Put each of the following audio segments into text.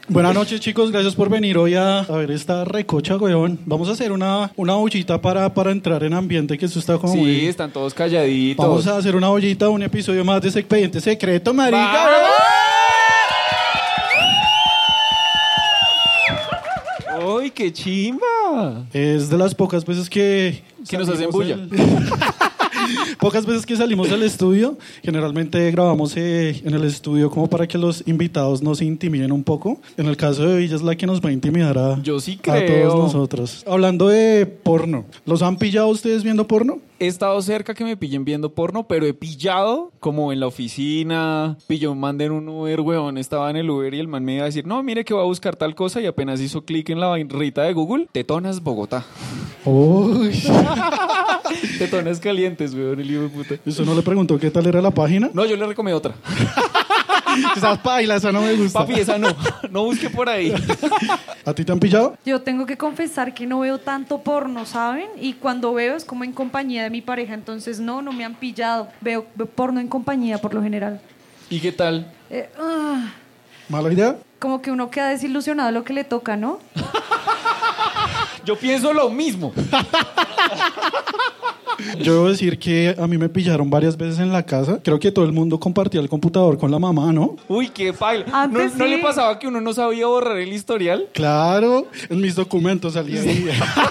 Buenas noches, chicos. Gracias por venir hoy a ver esta recocha, weón. Vamos a hacer una ollita para entrar en ambiente, que esto está como muy... Sí, están todos calladitos. Vamos a hacer una ollita, un episodio más de ese Expediente Secreto, marica. ¡Uy, qué chimba! Es de las pocas veces que nos hacen bulla. Pocas veces que salimos del estudio. Generalmente grabamos en el estudio como para que los invitados no se intimiden un poco. En el caso de ella es la que nos va a intimidar Yo sí a creo. todos nosotros. Hablando de porno, ¿los han pillado ustedes viendo porno? He estado cerca que me pillen viendo porno, pero he pillado como en la oficina. Pilló un man en un Uber, weón. Estaba en el Uber y el man me iba a decir, no, mire que voy a buscar tal cosa. Y apenas hizo clic en la barrita de Google, Tetonas Bogotá. Uy. Tetonas calientes, weón, el hijo de puta. ¿Eso no le preguntó qué tal era la página? No, yo le recomendé otra. Esa paila, esa no me gusta. Papi, esa no. No busque por ahí. ¿A ti te han pillado? Yo tengo que confesar que no veo tanto porno, ¿saben? Y cuando veo es como en compañía de mi pareja, entonces no me han pillado. Veo porno en compañía por lo general. ¿Y qué tal? ¿Mala idea? Como que uno queda desilusionado de lo que le toca, ¿no? Yo pienso lo mismo. Yo debo decir que a mí me pillaron varias veces en la casa. Creo que todo el mundo compartía el computador con la mamá, ¿no? Uy, qué fail. Antes ¿No sí. le pasaba que uno no sabía borrar el historial? Claro, en mis documentos salía ahí.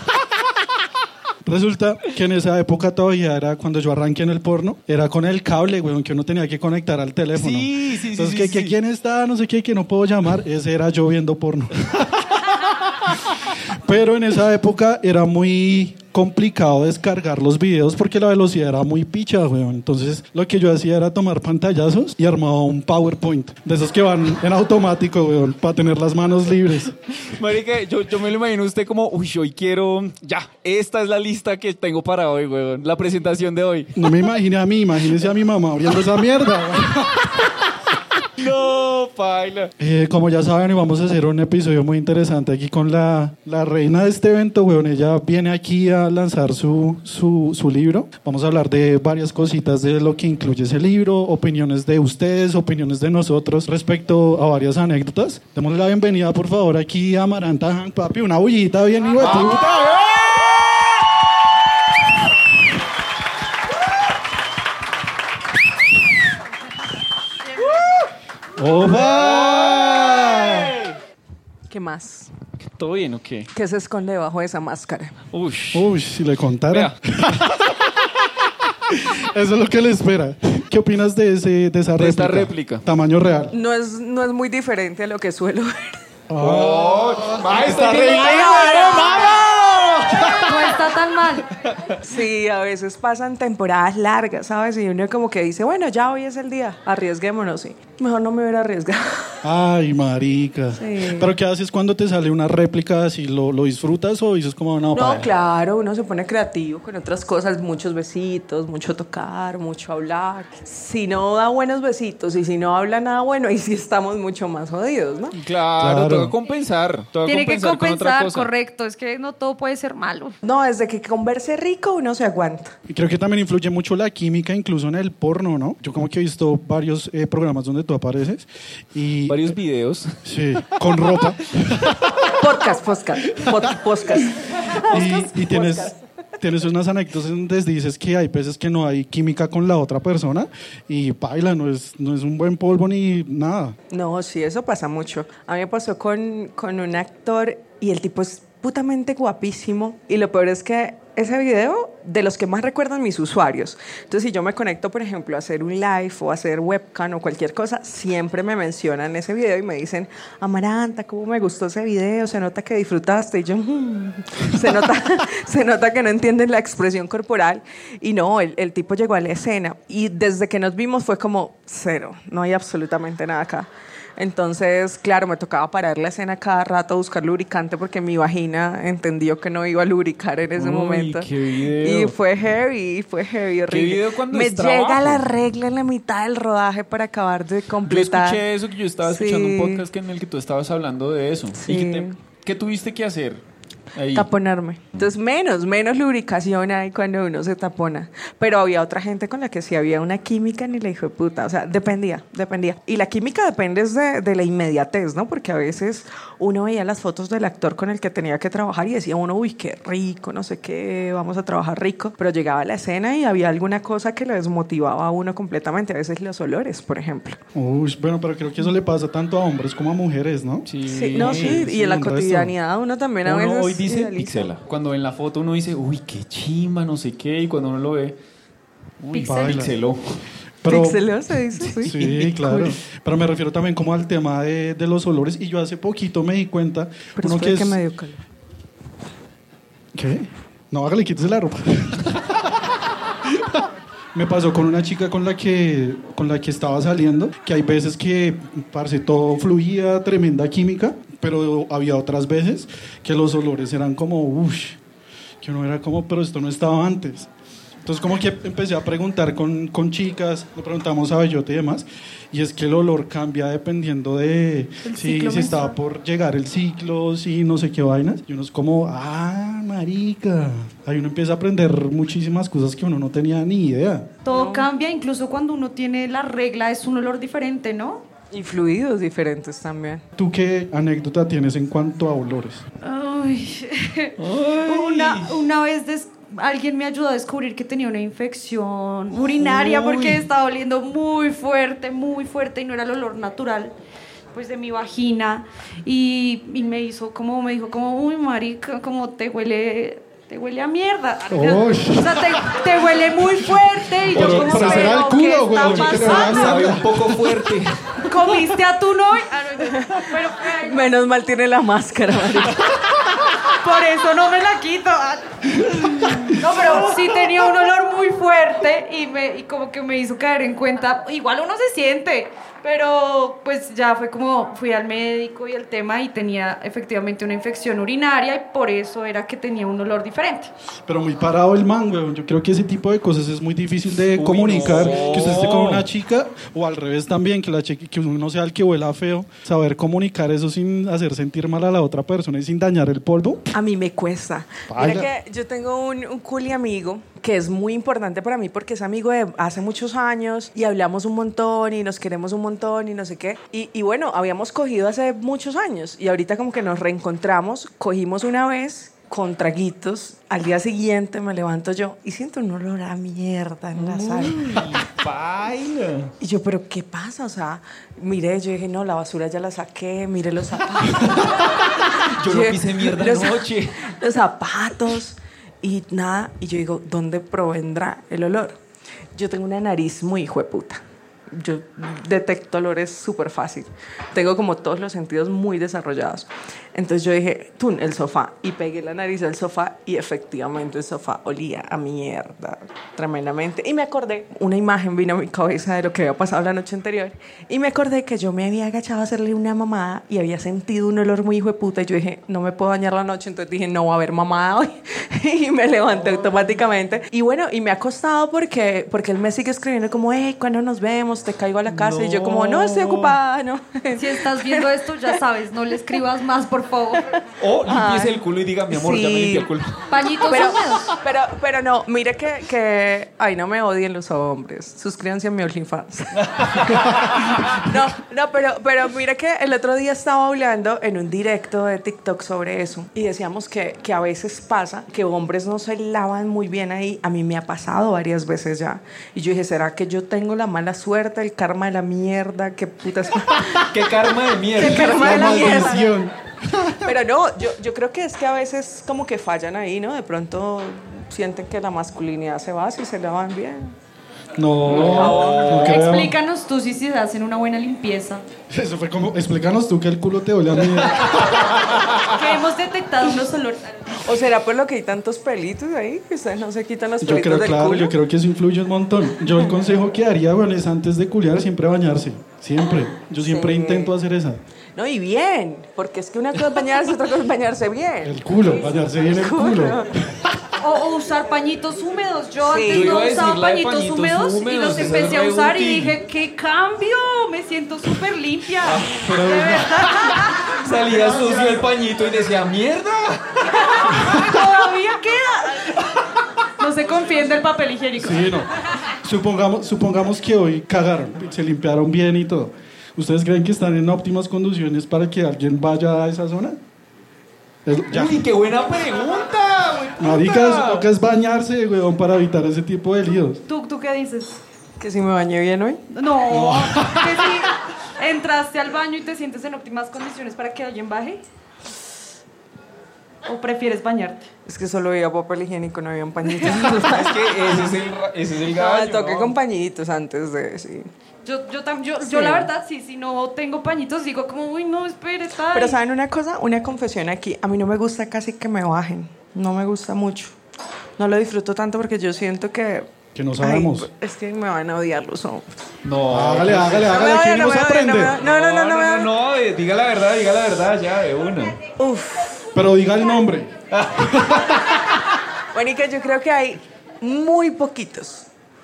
Resulta que en esa época todavía era cuando yo arranqué en el porno, era con el cable, weón, que uno tenía que conectar al teléfono. Sí. Entonces, que quién está, no sé qué, que no puedo llamar, ese era yo viendo porno. Pero en esa época era muy complicado descargar los videos porque la velocidad era muy picha, weón. Entonces, lo que yo hacía era tomar pantallazos y armaba un PowerPoint, de esos que van en automático, weón, para tener las manos libres. Marica, yo me lo imagino usted como, uy, hoy quiero, ya, esta es la lista que tengo para hoy, weón, la presentación de hoy. No me imagine a mí, imagínese a mi mamá abriendo esa mierda, weón. No, paila. Como ya saben, vamos a hacer un episodio muy interesante aquí con la reina de este evento, weón. Ella viene aquí a lanzar su libro. Vamos a hablar de varias cositas de lo que incluye ese libro, opiniones de ustedes, opiniones de nosotros respecto a varias anécdotas. Démosle la bienvenida, por favor, aquí a Amaranta Hank, papi. Una bullita bien, hijo de puta. ¡Opa! ¿Qué más? ¿Todo bien o qué? ¿Qué se esconde debajo de esa máscara? Uy. Uy, si le contara. Vea, Eso es lo que le espera. ¿Qué opinas de esa réplica? De esta réplica. Tamaño real. No es muy diferente a lo que suelo ver. está No está tan mal. Sí, a veces pasan temporadas largas, ¿sabes? Y uno como que dice, bueno, ya hoy es el día, arriesguémonos, sí. Mejor no me hubiera arriesgado. Ay, marica. Sí. ¿Pero qué haces cuando te sale una réplica así? ¿Lo disfrutas o dices como no? No, claro, uno se pone creativo con otras cosas, muchos besitos, mucho tocar, mucho hablar. Si no da buenos besitos y si no habla nada bueno, ahí sí estamos mucho más jodidos, ¿no? Claro, toca compensar. Tiene que con otra compensar, cosa. correcto. Es que no todo puede ser malo. No, desde que converse rico uno se aguanta. Y creo que también influye mucho la química, incluso en el porno, ¿no? Yo como que he visto varios programas donde tú apareces y... Varios videos. Sí, con ropa. Podcast. Y tienes unas anécdotas donde dices que hay veces que no hay química con la otra persona y paila, no es un buen polvo ni nada. No, sí, eso pasa mucho. A mí me pasó con un actor y el tipo es putamente guapísimo y lo peor es que ese video, de los que más recuerdan mis usuarios. Entonces, si yo me conecto, por ejemplo, a hacer un live o a hacer webcam o cualquier cosa, siempre me mencionan ese video y me dicen, Amaranta, ¿cómo me gustó ese video? Se nota que disfrutaste. Y yo, se nota que no entienden la expresión corporal. Y no, el tipo llegó a la escena y desde que nos vimos fue como cero, no hay absolutamente nada acá. Entonces, claro, me tocaba parar la escena cada rato a buscar lubricante porque mi vagina entendió que no iba a lubricar en ese momento. Qué video. Y fue heavy, horrible. ¿Qué video cuando me es trabajo? llega la regla en la mitad del rodaje para acabar de Yo completar. escuché eso, que yo estaba escuchando Sí. un podcast en el que tú estabas hablando de eso. Sí. ¿Y qué tuviste que hacer? Ahí. taponarme. Entonces, menos lubricación hay cuando uno se tapona. Pero había otra gente con la que sí había una química ni la hijo de puta. O sea, dependía. Y la química depende de la inmediatez, ¿no? Porque a veces uno veía las fotos del actor con el que tenía que trabajar y decía uno, uy, qué rico, no sé qué, vamos a trabajar rico. Pero llegaba a la escena y había alguna cosa que lo desmotivaba a uno completamente. A veces los olores, por ejemplo. Uy, bueno, pero creo que eso le pasa tanto a hombres como a mujeres, ¿no? Sí, y en la un resto. cotidianidad uno también a veces Hoy dice idealiza. pixela. Cuando en la foto uno dice, uy, qué chimba, no sé qué, y cuando uno lo ve, uy, Pixel. pixeló. Pero, Pixeló, se dice, sí. sí, claro. Pero me refiero también como al tema de los olores. Y yo hace poquito me di cuenta. Pero uno es que me dio calor. ¿Qué? No, hágale, quítese la ropa. Me pasó con una chica con la que estaba saliendo, que hay veces que, parce, todo fluía, tremenda química, pero había otras veces que los olores eran como, uff, que uno era como, pero esto no estaba antes. Entonces como que empecé a preguntar con chicas, le preguntamos a Bellote y demás, y es que el olor cambia dependiendo de si estaba por llegar el ciclo, si no sé qué vainas, y uno es como, marica, ahí uno empieza a aprender muchísimas cosas que uno no tenía ni idea. Todo cambia, incluso cuando uno tiene la regla es un olor diferente, ¿no? Y fluidos diferentes también. ¿Tú qué anécdota tienes en cuanto a olores? Ay. Una vez alguien me ayudó a descubrir que tenía una infección urinaria porque estaba oliendo muy fuerte y no era el olor natural pues de mi vagina y me dijo como, uy, marica, como te huele a mierda. O sea, te huele muy fuerte y yo como, pero será el culo, ¿qué está güey, pasando? Sabe un poco fuerte. ¿Comiste atún hoy? Pero, Menos mal tiene la máscara, marica. por eso no me la quito. No, pero sí tenía un olor muy fuerte y como que me hizo caer en cuenta. Igual uno se siente, pero pues ya fue como fui al médico y el tema y tenía efectivamente una infección urinaria y por eso era que tenía un olor diferente. Pero muy parado el man, weón. Yo creo que ese tipo de cosas es muy difícil de comunicar. No. Que usted esté con una chica o al revés también, que uno sea el que huela feo. Saber comunicar eso sin hacer sentir mal a la otra persona y sin dañar el polvo. A mí me cuesta. Vaya. Mira que yo tengo un culi amigo que es muy importante para mí porque es amigo de hace muchos años y hablamos un montón y nos queremos un montón y no sé qué. Y bueno, habíamos cogido hace muchos años y ahorita como que nos reencontramos, cogimos una vez con traguitos. Al día siguiente me levanto yo y siento un olor a mierda en la sala. Baila. Y yo, ¿pero qué pasa? O sea, miré, yo dije, no, la basura ya la saqué, mire los zapatos. Yo no pisé mierda anoche. Los zapatos y nada. Y yo digo, ¿dónde provendrá el olor? Yo tengo una nariz muy hijueputa. Yo detecto olores súper fácil. Tengo como todos los sentidos muy desarrollados. Entonces yo dije, el sofá. Y pegué la nariz al sofá y efectivamente el sofá olía a mierda tremendamente. Y me acordé, una imagen vino a mi cabeza de lo que había pasado la noche anterior. Y me acordé que yo me había agachado a hacerle una mamada y había sentido un olor muy hijo de puta. Y yo dije, no me puedo bañar la noche. Entonces dije, no va a haber mamada hoy. Y me levanté automáticamente. Y bueno, y me ha costado porque él me sigue escribiendo como, ¿cuándo nos vemos? Te caigo a la casa. Y yo como, no, estoy ocupada, ¿no? Si estás viendo esto, ya sabes, no le escribas más, por favor. O limpiese el culo y diga, mi amor, ya me limpié el culo. Pañitos húmedos. Pero no, mire que ay, no me odien los hombres. Suscríbanse a mi OnlyFans. No, pero mire que el otro día estaba hablando en un directo de TikTok sobre eso y decíamos que a veces pasa que hombres no se lavan muy bien ahí. A mí me ha pasado varias veces ya. Y yo dije, ¿será que yo tengo la mala suerte, el karma de la mierda? ¿Qué putas? ¿Qué karma de mierda? ¿Qué karma de la mierda? maldición. Pero no, yo creo que es que a veces como que fallan ahí, ¿no? De pronto sienten que la masculinidad se va si se lavan bien. No creo. Explícanos tú si se hacen una buena limpieza. Eso fue como, explícanos tú que el culo te olía a mí. Que hemos detectado unos olores. ¿O será por lo que hay tantos pelitos ahí? Que ustedes no se quitan los Yo pelitos creo, del claro, culo. yo creo que eso influye un montón. Yo el consejo que haría, bueno, es antes de culiar siempre bañarse. Siempre. Yo siempre Sí. intento hacer esa. No, y bien, porque es que una cosa es bañarse, otra cosa es bañarse bien. El culo, bañarse bien el culo. O usar pañitos húmedos. Yo Sí. antes Yo no iba a usaba decir la de pañitos pañitos húmedos y húmedos, los esa empecé es a re usar y útil. dije, ¡qué cambio! Me siento súper limpia. Salía sucio el pañito y decía, ¡mierda! Todavía queda. No se confíen del papel higiénico. Sí, no. Supongamos que hoy cagaron, se limpiaron bien y todo. ¿Ustedes creen que están en óptimas condiciones para que alguien vaya a esa zona? Ya. Uy, qué buena pregunta. Marica, lo que es bañarse, weón, para evitar ese tipo de líos. ¿Tú qué dices? ¿Que si me bañé bien hoy? No. Que si entraste al baño y te sientes en óptimas condiciones para que alguien baje. ¿O prefieres bañarte? Es que solo había papel higiénico, no había pañitos. Es que ese es el gallo. No, toqué ¿no? con pañitos antes de, sí. Yo la verdad, sí, si no tengo pañitos, digo como, uy, no, espere, tal. Pero ¿saben una cosa? Una confesión aquí. A mí no me gusta casi que me bajen. No me gusta mucho. No lo disfruto tanto porque yo siento que... Que no sabemos. Ay, es que me van a odiar los hombres. No. Hágale, ¿quién no nos me aprende? No. Diga la verdad, ya, de una. Uf. Pero diga el nombre. Bueno, y que yo creo que hay muy poquitos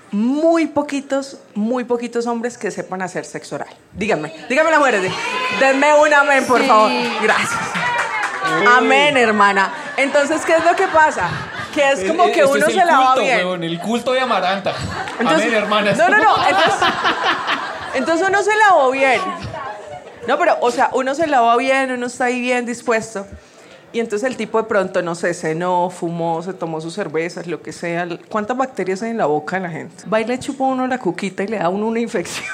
hombres que sepan hacer sexo oral. Díganme las mujeres. Denme un amén, por favor. Gracias. Amén, hermana. Entonces, ¿qué es lo que pasa? Que es como que uno se lava bien. Huevón, el culto de Amaranta. Entonces, amén, hermanas. No. Entonces uno se lavó bien. No, pero, o sea, uno se lava bien, uno está ahí bien dispuesto. Y entonces el tipo de pronto, no sé, cenó, fumó, se tomó sus cervezas, lo que sea. ¿Cuántas bacterias hay en la boca de la gente? Va y le chupa a uno la cuquita y le da a uno una infección.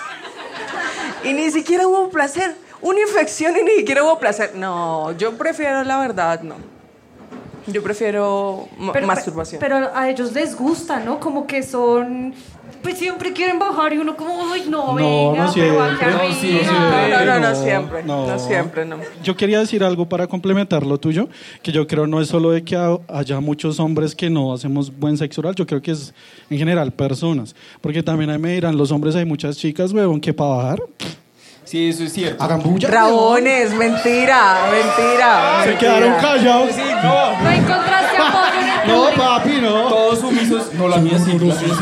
Y ni siquiera hubo placer. Una infección y ni siquiera hubo placer. No, yo prefiero, la verdad, no. Yo prefiero masturbación. Pero a ellos les gusta, ¿no? Como que son... Pues siempre quieren bajar y uno como, uy, no, venga, no pero siempre, baja no siempre. arriba. No siempre. Yo quería decir algo para complementar lo tuyo, que yo creo no es solo de que haya muchos hombres que no hacemos buen sexo oral, yo creo que es en general personas, porque también ahí me dirán, los hombres hay muchas chicas, huevón, que para bajar Sí, eso es cierto. hagan bulla. Rabones, mentira. Se quedaron callados. Sí, no. No encontraste apoyo en el No, público. papi, no. Todos sumisos. No, la mía sí.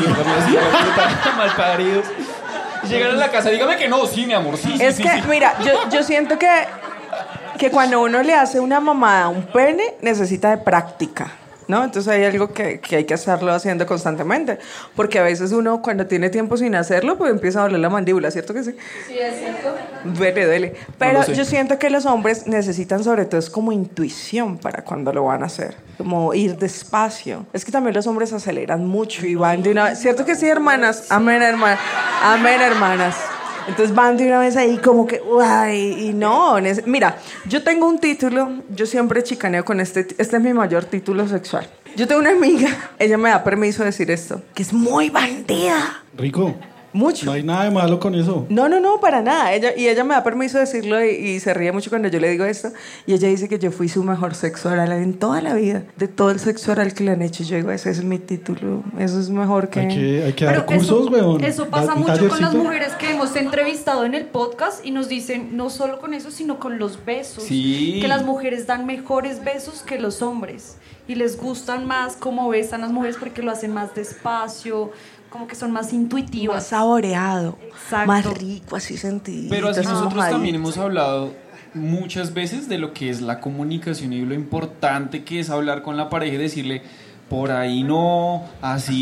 Malparidos. Llegan a la casa, dígame que no, sí, mi amor, sí. Es sí, que, sí. mira, yo siento que cuando uno le hace una mamada a un pene, necesita de práctica, ¿no? Entonces hay algo que hay que estarlo haciendo constantemente. Porque a veces uno, cuando tiene tiempo sin hacerlo, pues empieza a doler la mandíbula, ¿cierto que sí? Sí, es cierto. Duele. Pero lo sé. yo siento que los hombres necesitan sobre todo es como intuición para cuando lo van a hacer. Como ir despacio. Es que también los hombres aceleran mucho y van de una vez. ¿Cierto que sí, hermanas? Amén, hermanas. Amén, hermanas. Entonces van de una vez ahí como que, uy, y no. Mira, yo tengo un título, yo siempre chicaneo con este es mi mayor título sexual. Yo tengo una amiga, ella me da permiso de decir esto, que es muy bandida. Rico. Mucho. No hay nada de malo con eso. No, para nada. Ella me da permiso de decirlo y se ríe mucho cuando yo le digo esto. Y ella dice que yo fui su mejor sexo oral en toda la vida. De todo el sexo oral que le han hecho. Yo digo, ese es mi título. Eso es mejor que... Hay que dar cursos, weón. Eso pasa Un mucho con las tallercito. mujeres que hemos entrevistado en el podcast y nos dicen no solo con eso, sino con los besos. Sí. Que las mujeres dan mejores besos que los hombres. Y les gustan más cómo besan las mujeres porque lo hacen más despacio, como que son más intuitivas. Más saboreado. Exacto. Más rico, así sentido. Pero así nosotros también hemos hablado muchas veces de lo que es la comunicación y lo importante que es hablar con la pareja y decirle por ahí no, así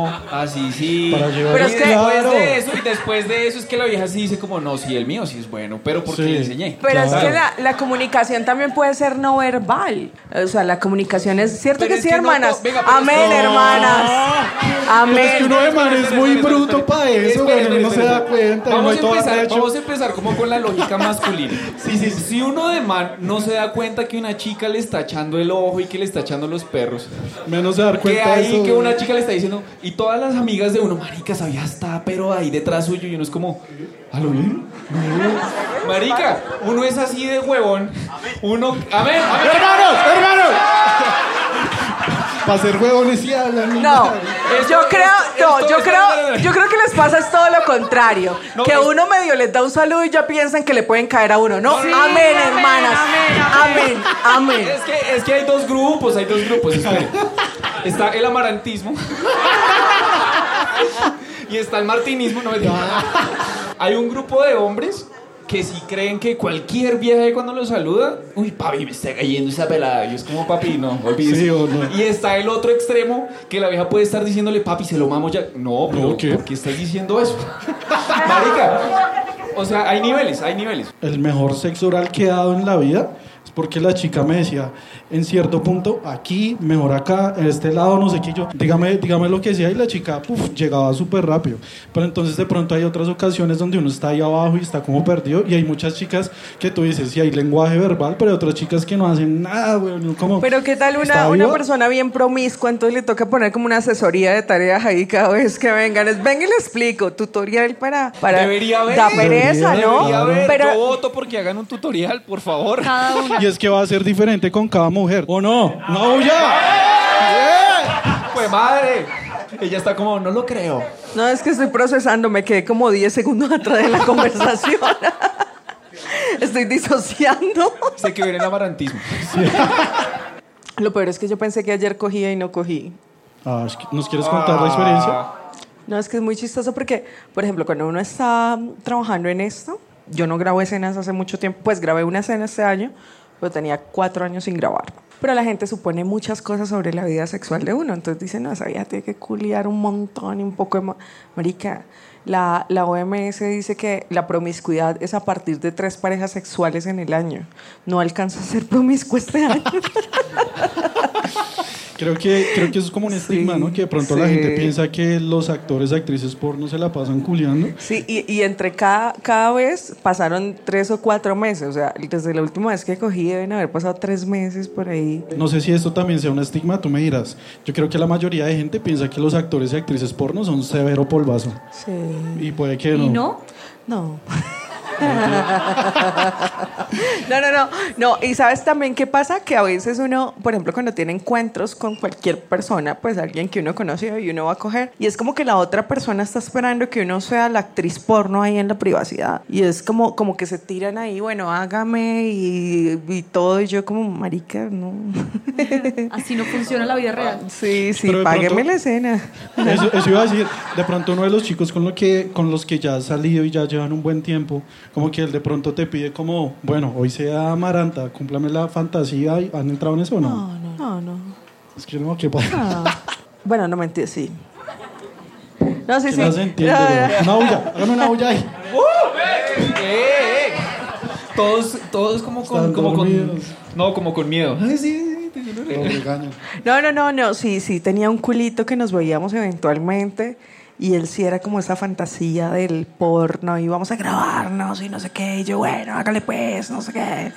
sí. Para llevar Pero es que- claro. después de eso es que la vieja sí dice como no, sí, el mío sí es bueno, pero porque Sí. le enseñé. Pero es Claro. que la comunicación también puede ser no verbal. O sea, la comunicación es... ¿Cierto Pero que es sí, que no hermanas? to- venga, pero es Amén, que- hermanas. Amén. Es que uno de man es muy bruto para eso, Espere, weón. No se da cuenta. Vamos, no hay todo arrecho. vamos a empezar como con la lógica masculina. Si uno de man no se da cuenta que una chica le está echando el ojo y que le está echando los perros, Menos se dar que cuenta de ahí eso. que una chica le está diciendo y todas las amigas de uno, marica, sabía está, pero ahí detrás suyo y uno es como, ¿a lo bien? No. Marica, uno es así de huevón. Uno, amén. ¡Hermanos! Para ser huevones y hablan. No, yo esto- creo que les pasa es todo lo contrario. No, que es- uno medio les da un saludo y ya piensan que le pueden caer a uno, ¿no? Sí, amén, amén, hermanas. Amén. Es que hay dos grupos, espere. Está el amarantismo y está el martinismo, no me digas. Hay un grupo de hombres que sí creen que cualquier vieja cuando lo saluda, uy, papi, me está cayendo esa pelada. Y es como, papi, no, olvídese. Sí, o no. Y está el otro extremo, que la vieja puede estar diciéndole, papi, se lo mamo ya. No, pero ¿qué? ¿por qué estás diciendo eso? Marica, o sea, hay niveles. El mejor sexo oral que he dado en la vida es porque la chica me decía, en cierto punto, aquí, mejor acá, en este lado, no sé qué, yo, dígame lo que sea, y la chica, llegaba súper rápido. Pero entonces de pronto hay otras ocasiones donde uno está ahí abajo y está como perdido, y hay muchas chicas que tú dices, sí, hay lenguaje verbal, pero hay otras chicas que no hacen nada, güey, como... Pero ¿qué tal una persona bien promiscua? Entonces le toca poner como una asesoría de tareas ahí cada vez que vengan. Venga y le explico, tutorial para Debería haber. Da pereza, ¿no? Debería haber. Pero Yo voto porque hagan un tutorial, por favor. Cada una. Y es que va a ser diferente con cada mujer, ¿o no? ¡No, ya! Pues madre. Ella está como, no lo creo. no, es que estoy procesando, me quedé como 10 segundos atrás de la conversación. Estoy disociando. Sé que viene el amarantismo. Lo peor es que yo pensé que ayer cogía y no cogí. Es que ¿nos quieres contar la experiencia? No, es que es muy chistoso porque, por ejemplo, cuando uno está trabajando en esto, yo no grabo escenas hace mucho tiempo, pues grabé una escena este año, pero tenía 4 años sin grabar. Pero la gente supone muchas cosas sobre la vida sexual de uno, entonces dicen, no, esa vieja tiene que culiar un montón y un poco de... Marica, la OMS dice que la promiscuidad es a partir de 3 parejas sexuales en el año. No alcanza a ser promiscuo este año. Creo que eso es como un estigma, ¿no? Que de pronto la sí. gente piensa que los actores, actrices porno se la pasan culiando. Sí, y entre cada vez pasaron 3 o 4 meses. O sea, desde la última vez que cogí deben haber pasado 3 meses por ahí. No sé si esto también sea un estigma, tú me dirás. Yo creo que la mayoría de gente piensa que los actores y actrices porno son severo polvazo. Sí. Y puede que no. ¿Y no? No. No. Y sabes también qué pasa, que a veces uno, por ejemplo, cuando tiene encuentros con cualquier persona, pues alguien que uno conoce y uno va a coger, y es como que la otra persona está esperando que uno sea la actriz porno ahí en la privacidad, y es como que se tiran ahí, bueno, hágame y todo, y yo como, marica, no. Así no funciona la vida real. Sí, Pero de págueme pronto- la escena. Eso iba a decir, de pronto uno de los chicos con los que ya has salido y ya llevan un buen tiempo, como que él de pronto te pide como, bueno, hoy sea Amaranta, cúmplame la fantasía, y ¿han entrado en eso o no? No. Es que no, ¿qué pasa? Bueno, no mentira, sí. No, sí, Que sí. no se entiende, güey. Una bulla, hágame una bulla ahí. Todos como Están con dormidos. no, como con miedo. Ay, sí, Lo regañan. No, sí, tenía un culito que nos veíamos eventualmente y él sí era como esa fantasía del porno y vamos a grabarnos y no sé qué, y yo, bueno, hágale pues, no sé qué.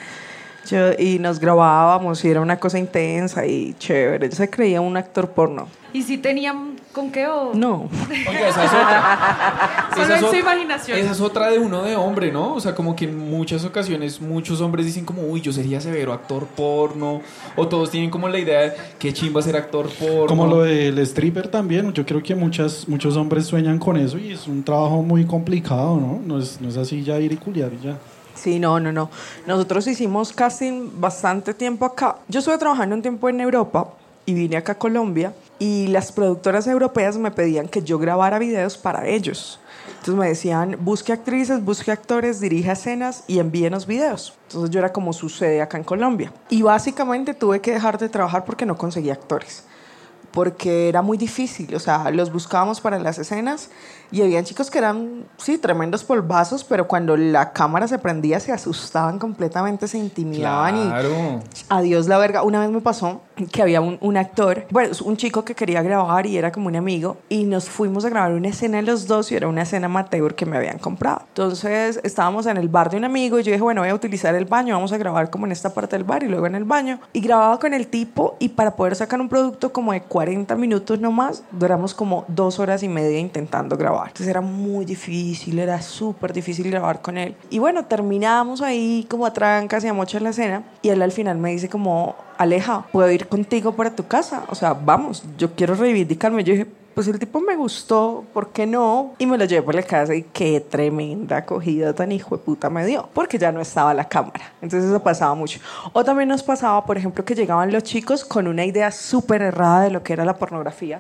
Y nos grabábamos y era una cosa intensa y chévere, él se creía un actor porno. ¿Y si tenían con qué o...? No. Oiga, esa es otra. Solo Esa es en su ot- imaginación. Esa es otra de uno de hombre, ¿no? O sea, como que en muchas ocasiones muchos hombres dicen como, uy, yo sería severo actor porno. O todos tienen como la idea de qué chimba ser actor porno. Como lo del stripper también, yo creo que muchos hombres sueñan con eso y es un trabajo muy complicado, ¿no? No es así ya ir y culiar y ya. Sí, no. Nosotros hicimos casting bastante tiempo acá. Yo estuve trabajando un tiempo en Europa y vine acá a Colombia y las productoras europeas me pedían que yo grabara videos para ellos. Entonces me decían, busque actrices, busque actores, dirija escenas y envíenos videos. Entonces yo era como su sede acá en Colombia. Y básicamente tuve que dejar de trabajar porque no conseguía actores. Porque era muy difícil, o sea, los buscábamos para las escenas y habían chicos que eran, sí, tremendos polvazos, pero cuando la cámara se prendía se asustaban completamente, se intimidaban Claro. y adiós la verga. Una vez me pasó que había un actor, bueno, un chico que quería grabar y era como un amigo y nos fuimos a grabar una escena los dos y era una escena amateur que me habían comprado. Entonces estábamos en el bar de un amigo y yo dije, bueno, voy a utilizar el baño, vamos a grabar como en esta parte del bar y luego en el baño. Y grababa con el tipo y para poder sacar un producto como de 40 minutos nomás, duramos como 2 horas y media intentando grabar. Entonces era muy difícil, era súper difícil grabar con él. Y bueno, terminamos ahí como a trancas y a mocha en la escena y él al final me dice como, Aleja, ¿puedo ir contigo para tu casa? O sea, vamos, yo quiero reivindicarme. Yo dije, pues el tipo me gustó, ¿por qué no? Y me lo llevé por la casa y qué tremenda acogida tan hijo de puta me dio, porque ya no estaba la cámara. Entonces eso pasaba mucho. O también nos pasaba, por ejemplo, que llegaban los chicos con una idea súper errada de lo que era la pornografía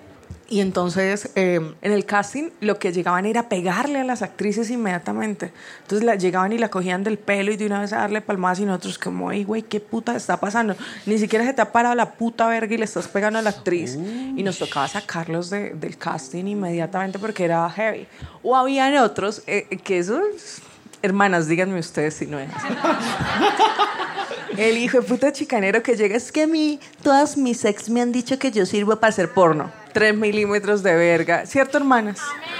Y entonces en el casting lo que llegaban era pegarle a las actrices inmediatamente. Entonces llegaban y la cogían del pelo y de una vez a darle palmadas y nosotros como, ay güey, ¿qué puta está pasando? Ni siquiera se te ha parado la puta verga y le estás pegando a la actriz. Y nos tocaba sacarlos del casting inmediatamente porque era heavy. O habían otros que esos... Hermanas, díganme ustedes si no es. El hijo de puta chicanero que llega, es que a mí, todas mis ex me han dicho que yo sirvo para hacer porno. 3 milímetros de verga. ¿Cierto, hermanas?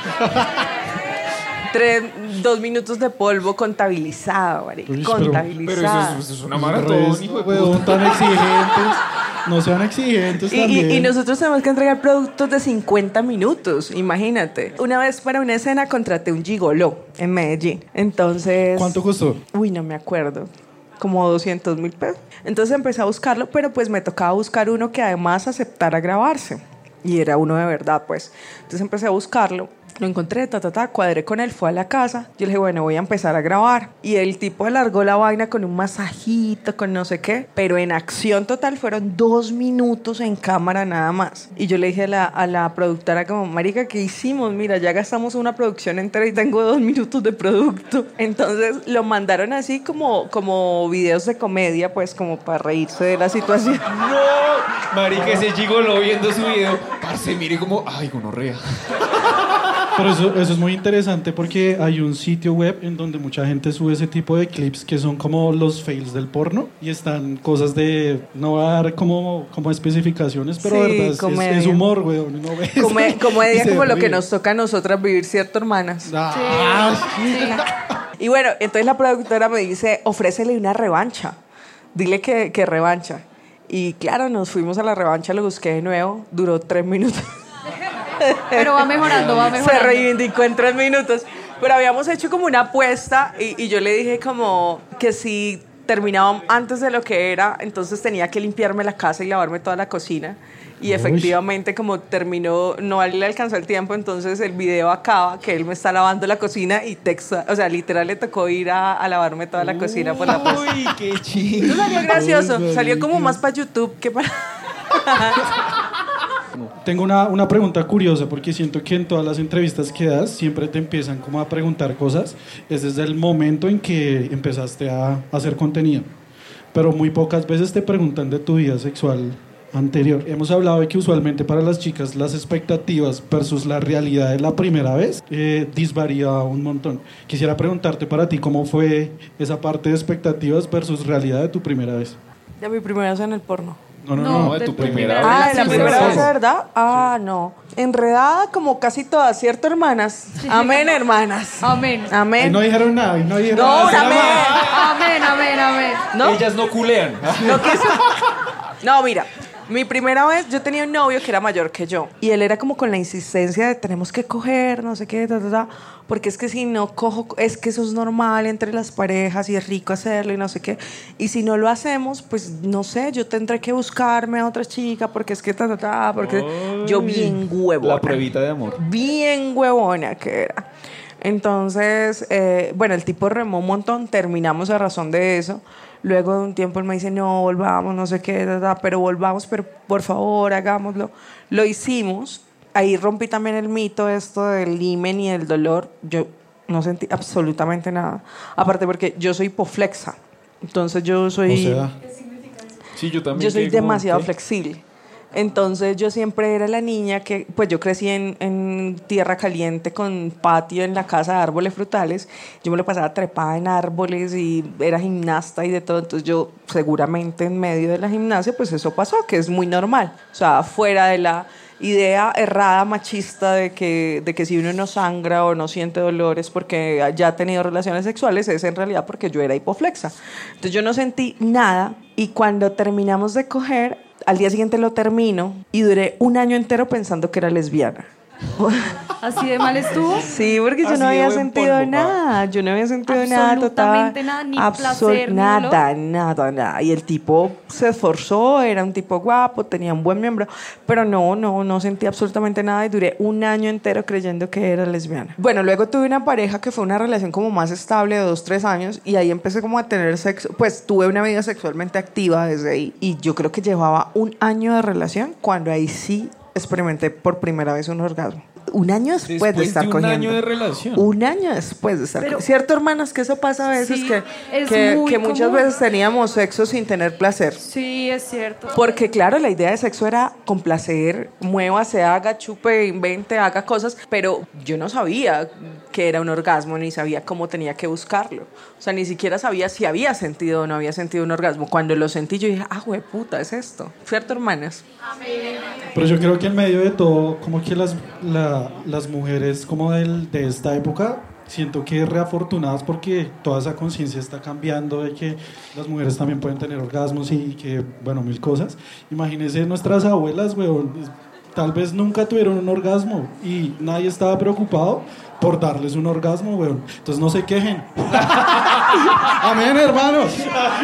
2 minutos de polvo contabilizado, marica. Contabilizado. Pero eso es una maratón, hijo de puta. Tan exigentes. No sean exigentes también. Y nosotros tenemos que entregar productos de 50 minutos, imagínate. Una vez para una escena contraté un gigoló en Medellín. Entonces... ¿Cuánto costó? Uy, no me acuerdo. Como 200.000 pesos. Entonces empecé a buscarlo, pero pues me tocaba buscar uno que además aceptara grabarse. Y era uno de verdad, pues. Entonces empecé a buscarlo. Lo encontré, cuadré con él, fue a la casa. Yo le dije, bueno, voy a empezar a grabar. Y el tipo alargó la vaina con un masajito, con no sé qué. Pero en acción total fueron 2 minutos en cámara nada más. Y yo le dije a la productora como, marica, ¿qué hicimos? Mira, ya gastamos una producción entera y tengo 2 minutos de producto. Entonces lo mandaron así como videos de comedia, pues como para reírse de la situación. No, marica, ese gigolo viendo su video. Parce, mire como, ay, gonorrea. Pero eso es muy interesante porque hay un sitio web en donde mucha gente sube ese tipo de clips que son como los fails del porno y están cosas de, no voy a dar como especificaciones, pero sí, verdad es humor, güey. No comedia como lo que nos toca a nosotras vivir, ¿cierto, hermanas? Sí. Y bueno, entonces la productora me dice, ofrécele una revancha, dile que revancha. Y claro, nos fuimos a la revancha, lo busqué de nuevo, duró 3 minutos. Pero va mejorando. Se reivindicó en 3 minutos. Pero habíamos hecho como una apuesta y yo le dije como que si terminaba antes de lo que era, entonces tenía que limpiarme la casa y lavarme toda la cocina. Y efectivamente, como terminó, no le alcanzó el tiempo, entonces el video acaba que él me está lavando la cocina y o sea, literal le tocó ir a lavarme toda la cocina por la apuesta. Uy, qué chido. Salió gracioso, salió como más para YouTube que para... Tengo una pregunta curiosa porque siento que en todas las entrevistas que das siempre te empiezan como a preguntar cosas. Es desde el momento en que empezaste a hacer contenido. Pero muy pocas veces te preguntan de tu vida sexual anterior. Hemos hablado de que usualmente para las chicas las expectativas versus la realidad de la primera vez disvaría un montón. Quisiera preguntarte para ti cómo fue esa parte de expectativas versus realidad de tu primera vez. De mi primera vez en el porno. No, de tu primera vez. Ah, la Sí, primera sí. vez, ¿verdad? Ah, no. Enredada como casi todas, ¿cierto, hermanas? Amén, hermanas. Amén. Amén. Ahí no dijeron nada, No, nada. amén. ¿No? Ellas no culean. No, mira. Mi primera vez, yo tenía un novio que era mayor que yo. Y él era como con la insistencia de tenemos que coger, no sé qué, porque es que si no cojo, es que eso es normal entre las parejas y es rico hacerlo y no sé qué. Y si no lo hacemos, pues no sé, yo tendré que buscarme a otra chica porque es que porque yo bien huevona. La pruebita de amor. Bien huevona que era. Entonces, bueno, el tipo remó un montón, terminamos a razón de eso. Luego de un tiempo él me dice, no, volvamos, no sé qué, pero volvamos, pero por favor, hagámoslo. Lo hicimos. Ahí rompí también el mito esto del himen y el dolor. Yo no sentí absolutamente nada. Aparte porque yo soy hipoflexa. Entonces yo soy... O sea, Sí, yo también. yo soy que como, demasiado ¿qué? flexible. Entonces yo siempre era la niña que, pues yo crecí en tierra caliente con patio en la casa de árboles frutales. Yo me lo pasaba trepada en árboles y era gimnasta y de todo. Entonces yo seguramente en medio de la gimnasia pues eso pasó, que es muy normal. O sea, fuera de la idea errada machista de que si uno no sangra o no siente dolores porque ya ha tenido relaciones sexuales, es en realidad porque yo era hipoflexa. Entonces yo no sentí nada y cuando terminamos de coger, al día siguiente lo termino y duré 1 año entero pensando que era lesbiana. ¿Así de mal estuvo? Sí, porque yo Así no de había buen sentido polvo, nada. Yo no había sentido nada total. Absolutamente nada, ni placer, ni nada. Y el tipo se esforzó, era un tipo guapo, tenía un buen miembro, pero no sentí absolutamente nada y duré 1 año entero creyendo que era lesbiana. Bueno, luego tuve una pareja que fue una relación como más estable de 2-3 años y ahí empecé como a tener sexo, pues tuve una vida sexualmente activa desde ahí y yo creo que llevaba 1 año de relación cuando ahí sí experimenté por primera vez un orgasmo. Un año después de estar Después de un cogiendo. año de relación. Un año después de estar cogiendo. ¿Cierto, hermanas? Que eso pasa a veces, Sí, que es muy muchas común. veces teníamos sexo sin tener placer. Sí, es cierto. Porque claro, la idea de sexo era complacer, muévase, haga, chupe, invente, haga cosas, pero yo no sabía que era un orgasmo, ni sabía cómo tenía que buscarlo. O sea, ni siquiera sabía si había sentido o no había sentido un orgasmo. Cuando lo sentí yo dije, puta, es esto. ¿Cierto, hermanas? Pero yo creo que en medio de todo, como que las mujeres como de esta época, siento que reafortunadas porque toda esa conciencia está cambiando de que las mujeres también pueden tener orgasmos y que, bueno, mil cosas. Imagínense nuestras abuelas, weón, tal vez nunca tuvieron un orgasmo y nadie estaba preocupado por darles un orgasmo, weón. Entonces no se quejen. Amén, hermanos.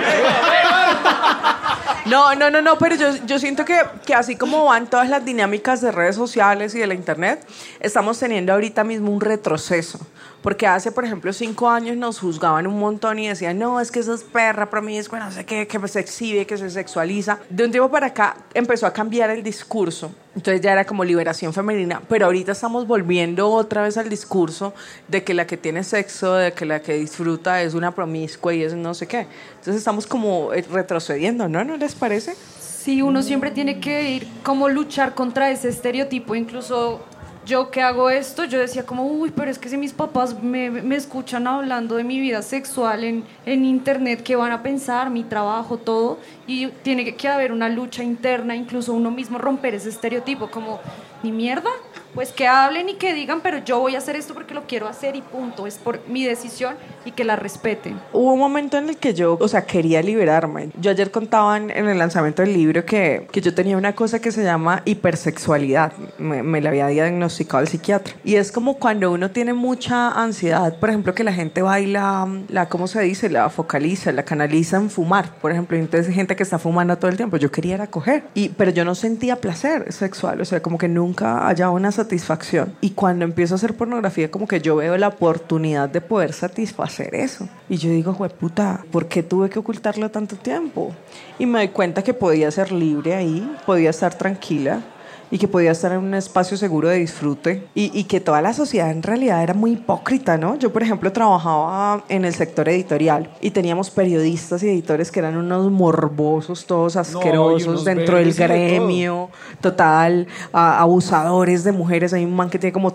No, pero yo siento que así como van todas las dinámicas de redes sociales y de la internet, estamos teniendo ahorita mismo un retroceso. Porque hace, por ejemplo, 5 años nos juzgaban un montón y decían, no, es que eso es perra, promiscua, no sé qué, que se exhibe, que se sexualiza. De un tiempo para acá empezó a cambiar el discurso. Entonces ya era como liberación femenina. Pero ahorita estamos volviendo otra vez al discurso de que la que tiene sexo, de que la que disfruta es una promiscua y es no sé qué. Entonces estamos como retrocediendo, ¿no? ¿No les parece? Sí, uno siempre tiene que ir como luchar contra ese estereotipo. Incluso yo que hago esto, yo decía como, uy, pero es que si mis papás me escuchan hablando de mi vida sexual en internet, ¿qué van a pensar? Mi trabajo, todo. Y tiene que haber una lucha interna, incluso uno mismo romper ese estereotipo, como, ni mierda, pues que hablen y que digan, pero yo voy a hacer esto porque lo quiero hacer y punto, es por mi decisión y que la respeten. Hubo un momento en el que yo, quería liberarme. Yo ayer contaba en el lanzamiento del libro que yo tenía una cosa que se llama hipersexualidad. Me la había diagnosticado el psiquiatra. Y es como cuando uno tiene mucha ansiedad, por ejemplo, que la gente baila, ¿cómo se dice? La focaliza, la canaliza en fumar, por ejemplo. Entonces hay gente que está fumando todo el tiempo. Yo quería ir a coger, pero yo no sentía placer sexual, o sea, como que nunca hallaba una satisfacción. Y cuando empiezo a hacer pornografía, como que yo veo la oportunidad de poder satisfacer eso. Y yo digo, puta, ¿por qué tuve que ocultarlo tanto tiempo? Y me doy cuenta que podía ser libre ahí, podía estar tranquila y que podía estar en un espacio seguro de disfrute y que toda la sociedad en realidad era muy hipócrita, ¿no? Yo, por ejemplo, trabajaba en el sector editorial y teníamos periodistas y editores que eran unos morbosos, todos asquerosos dentro del gremio, total, abusadores de mujeres. Hay un man que tiene como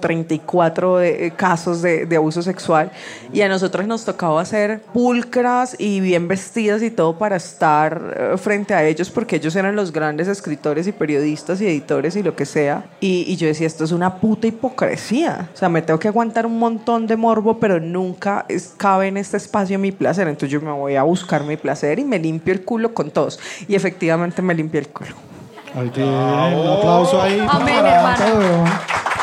34 casos de abuso sexual y a nosotros nos tocaba hacer pulcras y bien vestidas y todo para estar frente a ellos porque ellos eran los grandes escritores y periodistas y editores y lo que sea, y yo decía, esto es una puta hipocresía, o sea, me tengo que aguantar un montón de morbo, pero nunca cabe en este espacio mi placer, entonces yo me voy a buscar mi placer y me limpio el culo con todos, y efectivamente me limpié el culo. Ay, bien, un aplauso ahí. Amén, hermana.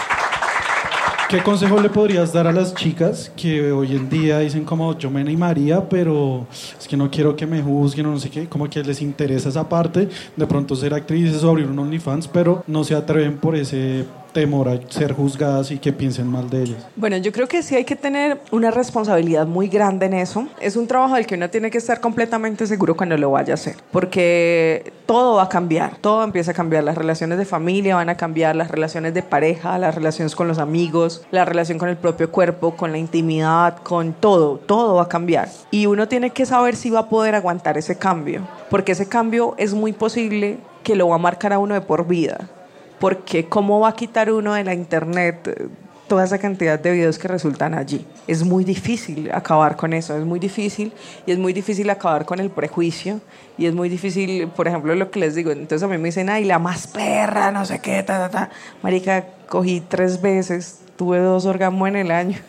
¿Qué consejo le podrías dar a las chicas que hoy en día dicen como yo me animaría, pero es que no quiero que me juzguen o no sé qué, como que les interesa esa parte, de pronto ser actrices o abrir un OnlyFans, pero no se atreven por ese temor a ser juzgadas y que piensen mal de ellas? Bueno, yo creo que sí hay que tener una responsabilidad muy grande en eso. Es un trabajo del que uno tiene que estar completamente seguro cuando lo vaya a hacer, porque todo va a cambiar, todo empieza a cambiar, las relaciones de familia van a cambiar, las relaciones de pareja, las relaciones con los amigos, la relación con el propio cuerpo, con la intimidad, con todo va a cambiar. Y uno tiene que saber si va a poder aguantar ese cambio, porque ese cambio es muy posible que lo va a marcar a uno de por vida. Porque ¿cómo va a quitar uno de la internet toda esa cantidad de videos que resultan allí? Es muy difícil acabar con eso, es muy difícil, y es muy difícil acabar con el prejuicio, y es muy difícil, por ejemplo, lo que les digo, entonces a mí me dicen, ay, la más perra, no sé qué, marica, cogí 3 veces, tuve 2 orgasmos en el año.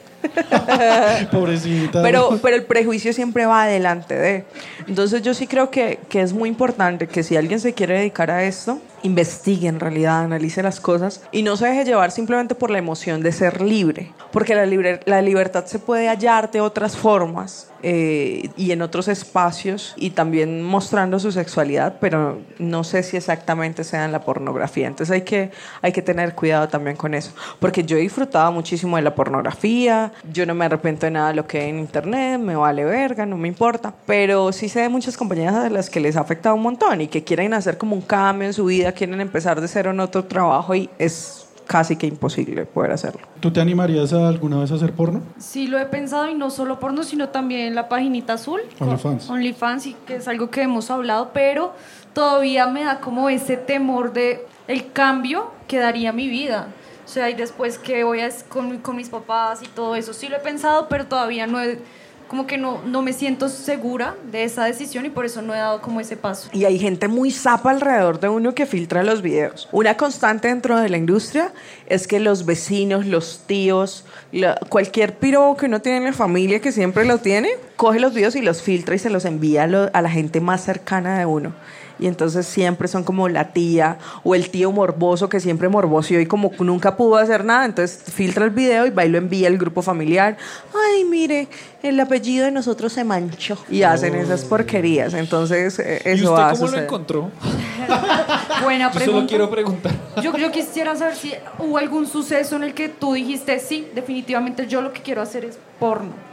Pobrecita. Pero el prejuicio siempre va adelante de. Entonces yo sí creo que es muy importante que si alguien se quiere dedicar a esto, investigue en realidad, analice las cosas y no se deje llevar simplemente por la emoción de ser libre, porque la libertad se puede hallar de otras formas y en otros espacios y también mostrando su sexualidad, pero no sé si exactamente sea en la pornografía. Entonces hay que tener cuidado también con eso, porque yo he disfrutado muchísimo de la pornografía, yo no me arrepiento de nada de lo que hay en internet, me vale verga, no me importa, pero sí sé de muchas compañeras a las que les ha afectado un montón y que quieren hacer como un cambio en su vida, vida, quieren empezar de cero en otro trabajo y es casi que imposible poder hacerlo. ¿Tú te animarías a alguna vez a hacer porno? Sí, lo he pensado, y no solo porno, sino también la paginita azul. OnlyFans, y que es algo que hemos hablado, pero todavía me da como ese temor de el cambio que daría mi vida. O sea, y después que voy con mis papás y todo eso. Sí lo he pensado, pero todavía como que no me siento segura de esa decisión, y por eso no he dado como ese paso. Y hay gente muy zapa alrededor de uno que filtra los videos. Una constante dentro de la industria es que los vecinos, los tíos, cualquier piro que uno tiene en la familia, que siempre lo tiene, coge los videos y los filtra y se los envía a la gente más cercana de uno. Y entonces siempre son como la tía o el tío morboso que siempre morboseó y como nunca pudo hacer nada, entonces filtra el video y va y lo envía al grupo familiar. Ay, mire, el apellido de nosotros se manchó. Y hacen esas porquerías. Entonces eso va a suceder. ¿Y usted cómo lo encontró? Buena pregunta. Yo solo quiero preguntar. Yo quisiera saber si hubo algún suceso en el que tú dijiste, sí, definitivamente yo lo que quiero hacer es porno.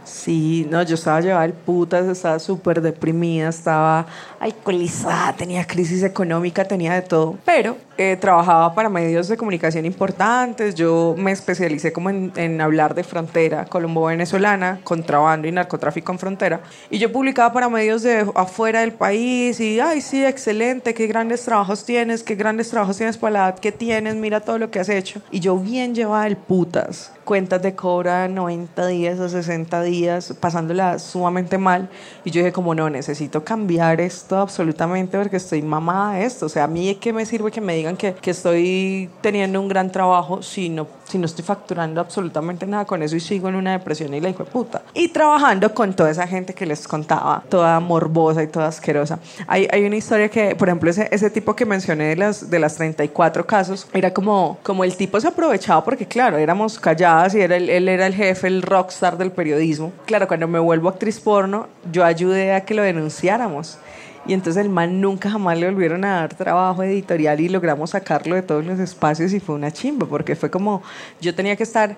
Sí, no, yo estaba llevada al putas, estaba súper deprimida, estaba alcoholizada, tenía crisis económica, tenía de todo. Pero trabajaba para medios de comunicación importantes, yo me especialicé como en hablar de frontera colombo-venezolana, contrabando y narcotráfico en frontera. Y yo publicaba para medios de afuera del país y, ay, sí, excelente, qué grandes trabajos tienes para la edad que tienes, mira todo lo que has hecho. Y yo bien llevada al putas, cuentas de cobra 90 días o 60 días, pasándola sumamente mal. Y yo dije como, no, necesito cambiar esto absolutamente porque estoy mamada de esto. O sea, a mí ¿qué me sirve que me digan que estoy teniendo un gran trabajo si no estoy facturando absolutamente nada con eso y sigo en una depresión y la hijo de puta? Y trabajando con toda esa gente que les contaba, toda morbosa y toda asquerosa. Hay una historia que, por ejemplo, ese tipo que mencioné de las 34 casos, era como el tipo se aprovechaba porque, claro, éramos calladas y él era el jefe, el rockstar del periodismo. Claro, cuando me vuelvo actriz porno, yo ayudé a que lo denunciáramos. Y entonces el man nunca jamás le volvieron a dar trabajo editorial y logramos sacarlo de todos los espacios y fue una chimba porque fue como yo tenía que estar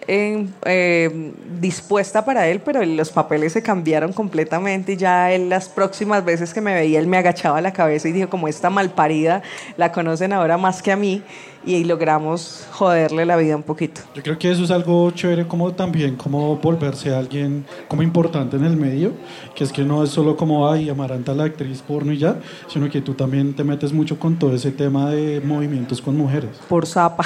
dispuesta para él, pero los papeles se cambiaron completamente y ya él, las próximas veces que me veía, él me agachaba la cabeza y dijo, como esta malparida la conocen ahora más que a mí, y logramos joderle la vida un poquito. Yo creo que eso es algo chévere, como también como volverse alguien como importante en el medio, que es que no es solo como, ay, Amaranta la actriz porno y ya, sino que tú también te metes mucho con todo ese tema de movimientos con mujeres. Por zapa.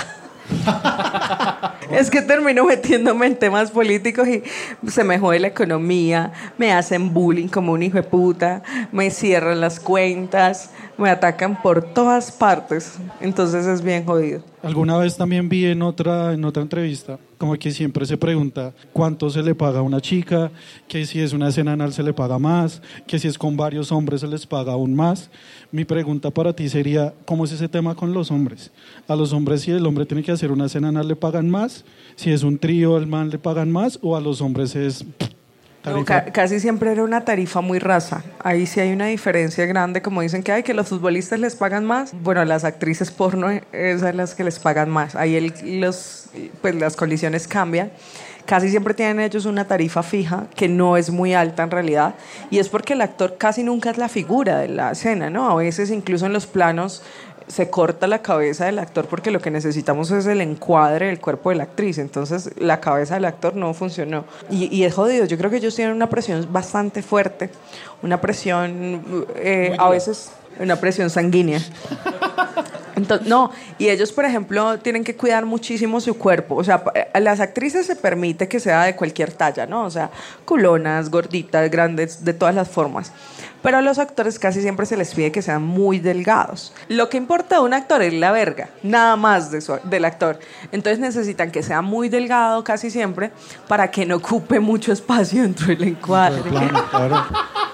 Es que termino metiéndome en temas políticos y se me jode la economía, me hacen bullying como un hijo de puta, me cierran las cuentas, me atacan por todas partes, entonces es bien jodido. Alguna vez también vi en otra entrevista como que siempre se pregunta cuánto se le paga a una chica, que si es una escena anal se le paga más, que si es con varios hombres se les paga aún más. Mi pregunta para ti sería, ¿cómo es ese tema con los hombres? A los hombres, si el hombre tiene que hacer una escena anal, ¿le pagan más? Si es un trío, al man le pagan más, o a los hombres es... No, casi siempre era una tarifa muy rasa. Ahí sí hay una diferencia grande, como dicen que los futbolistas les pagan más. Bueno, las actrices porno es a las que les pagan más. Ahí pues las condiciones cambian. Casi siempre tienen ellos una tarifa fija que no es muy alta en realidad, y es porque el actor casi nunca es la figura de la escena, ¿no? A veces incluso en los planos se corta la cabeza del actor porque lo que necesitamos es el encuadre del cuerpo de la actriz, entonces la cabeza del actor no funcionó y es jodido. Yo creo que ellos tienen una presión bastante fuerte, una presión a veces una presión sanguínea. Entonces, no, y ellos, por ejemplo, tienen que cuidar muchísimo su cuerpo. O sea, a las actrices se permite que sea de cualquier talla, ¿no? O sea, culonas, gorditas, grandes, de todas las formas. Pero a los actores casi siempre se les pide que sean muy delgados. Lo que importa de un actor es la verga, nada más del actor. Entonces necesitan que sea muy delgado casi siempre para que no ocupe mucho espacio dentro del encuadre. Claro.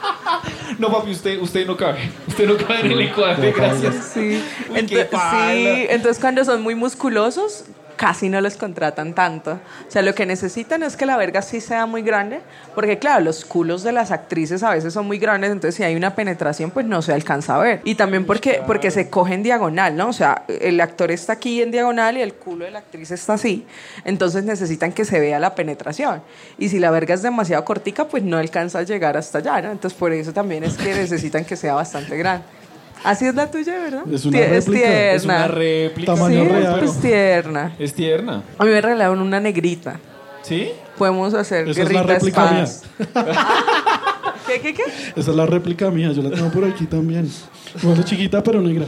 No, papi, usted no cabe. Usted no cabe en el encuadre, gracias. Sí. Entonces cuando son muy musculosos, casi no los contratan tanto. O sea, lo que necesitan es que la verga sí sea muy grande, porque claro, los culos de las actrices a veces son muy grandes, entonces si hay una penetración, pues no se alcanza a ver. Y también porque se coge en diagonal, ¿no? O sea, el actor está aquí en diagonal y el culo de la actriz está así, entonces necesitan que se vea la penetración. Y si la verga es demasiado cortica, pues no alcanza a llegar hasta allá, ¿no? Entonces por eso también es que necesitan que sea bastante grande. Así es la tuya, ¿verdad? Es una Es réplica. tierna. Es una réplica. Tamaño Sí, real. es tierna. Es tierna. A mí me regalaron una negrita. ¿Sí? Podemos hacer Esa es la guerrita réplica mía. espadas. ¿Qué? Esa es la réplica mía, yo la tengo por aquí también. Bueno, chiquita pero negra.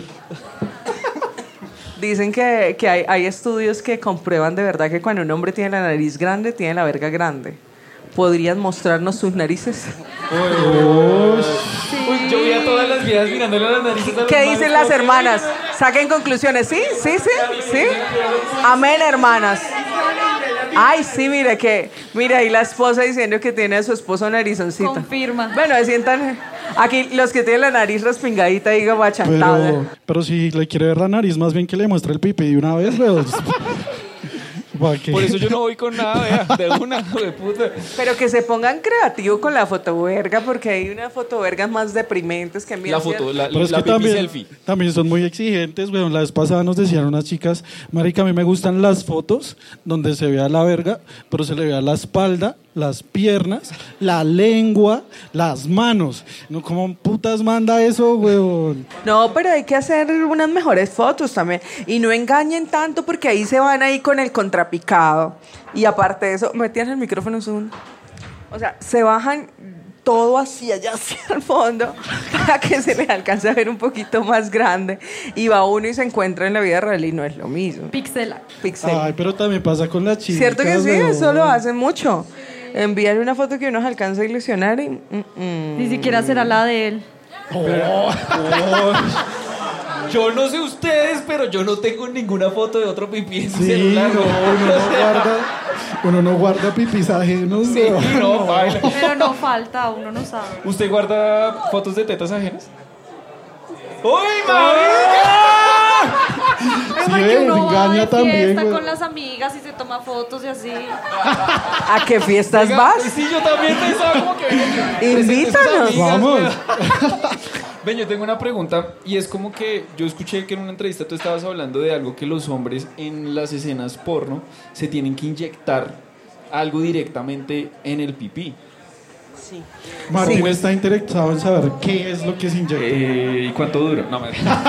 Dicen que hay estudios que comprueban de verdad que cuando un hombre tiene la nariz grande, tiene la verga grande. ¿Podrían mostrarnos sus narices? Uy, yo vi a todas las viejas mirándole a las narices a los ¿Qué manes, dicen las como que- hermanas? Saquen conclusiones. ¿Sí? Amén, hermanas. Ay, sí, mire ahí la esposa diciendo que tiene a su esposo narizoncito. Confirma. Bueno, sientan aquí los que tienen la nariz respingadita y gabachantada. Pero si le quiere ver la nariz, más bien que le muestre el pipi de una vez, weón. ¿Para qué? Por eso yo no voy con nada, vea, de una, de puta. Pero que se pongan creativos con la fotoverga, porque hay unas fotovergas más deprimentes que envían. La foto, la Pero es que pipi selfie. también son muy exigentes, weón. La vez pasada nos decían unas chicas, marica, a mí me gustan las fotos donde se vea la verga, pero se le vea la espalda, las piernas, la lengua, las manos. No, ¿cómo putas manda eso, weón? No, pero hay que hacer unas mejores fotos también. Y no engañen tanto porque ahí se van ahí con el contrapicado. Y aparte de eso, metían el micrófono un segundo. O sea, se bajan todo hacia allá, hacia el fondo, para que se les alcance a ver un poquito más grande. Y va uno y se encuentra en la vida real y no es lo mismo. Pixela. Pixel. Ay, pero también pasa con las chicas. ¿Cierto que sí? weón. Eso lo hacen mucho. Envían una foto que uno se alcanza a ilusionar y... Ni siquiera será la de él. Yo no sé ustedes, pero yo no tengo ninguna foto de otro pipí en mi Sí, celular. no, uno no guarda pipis ajenos, Sí, weón. no, baila. Pero no falta, uno no sabe. ¿Usted guarda fotos de tetas ajenas? ¡Uy, marica! Pero Sí, porque uno va engaña de también, fiesta güey. con las amigas y se toma fotos y así. ¿A qué fiestas Venga, vas? Sí, yo también pensaba como que... Invítanos. Vamos. Ven, yo tengo una pregunta y es como que yo escuché que en una entrevista tú estabas hablando de algo que los hombres en las escenas porno se tienen que inyectar algo directamente en el pipí. Sí. Martín Sí. está interesado en saber qué es lo que se inyecta. ¿Y cuánto dura? No,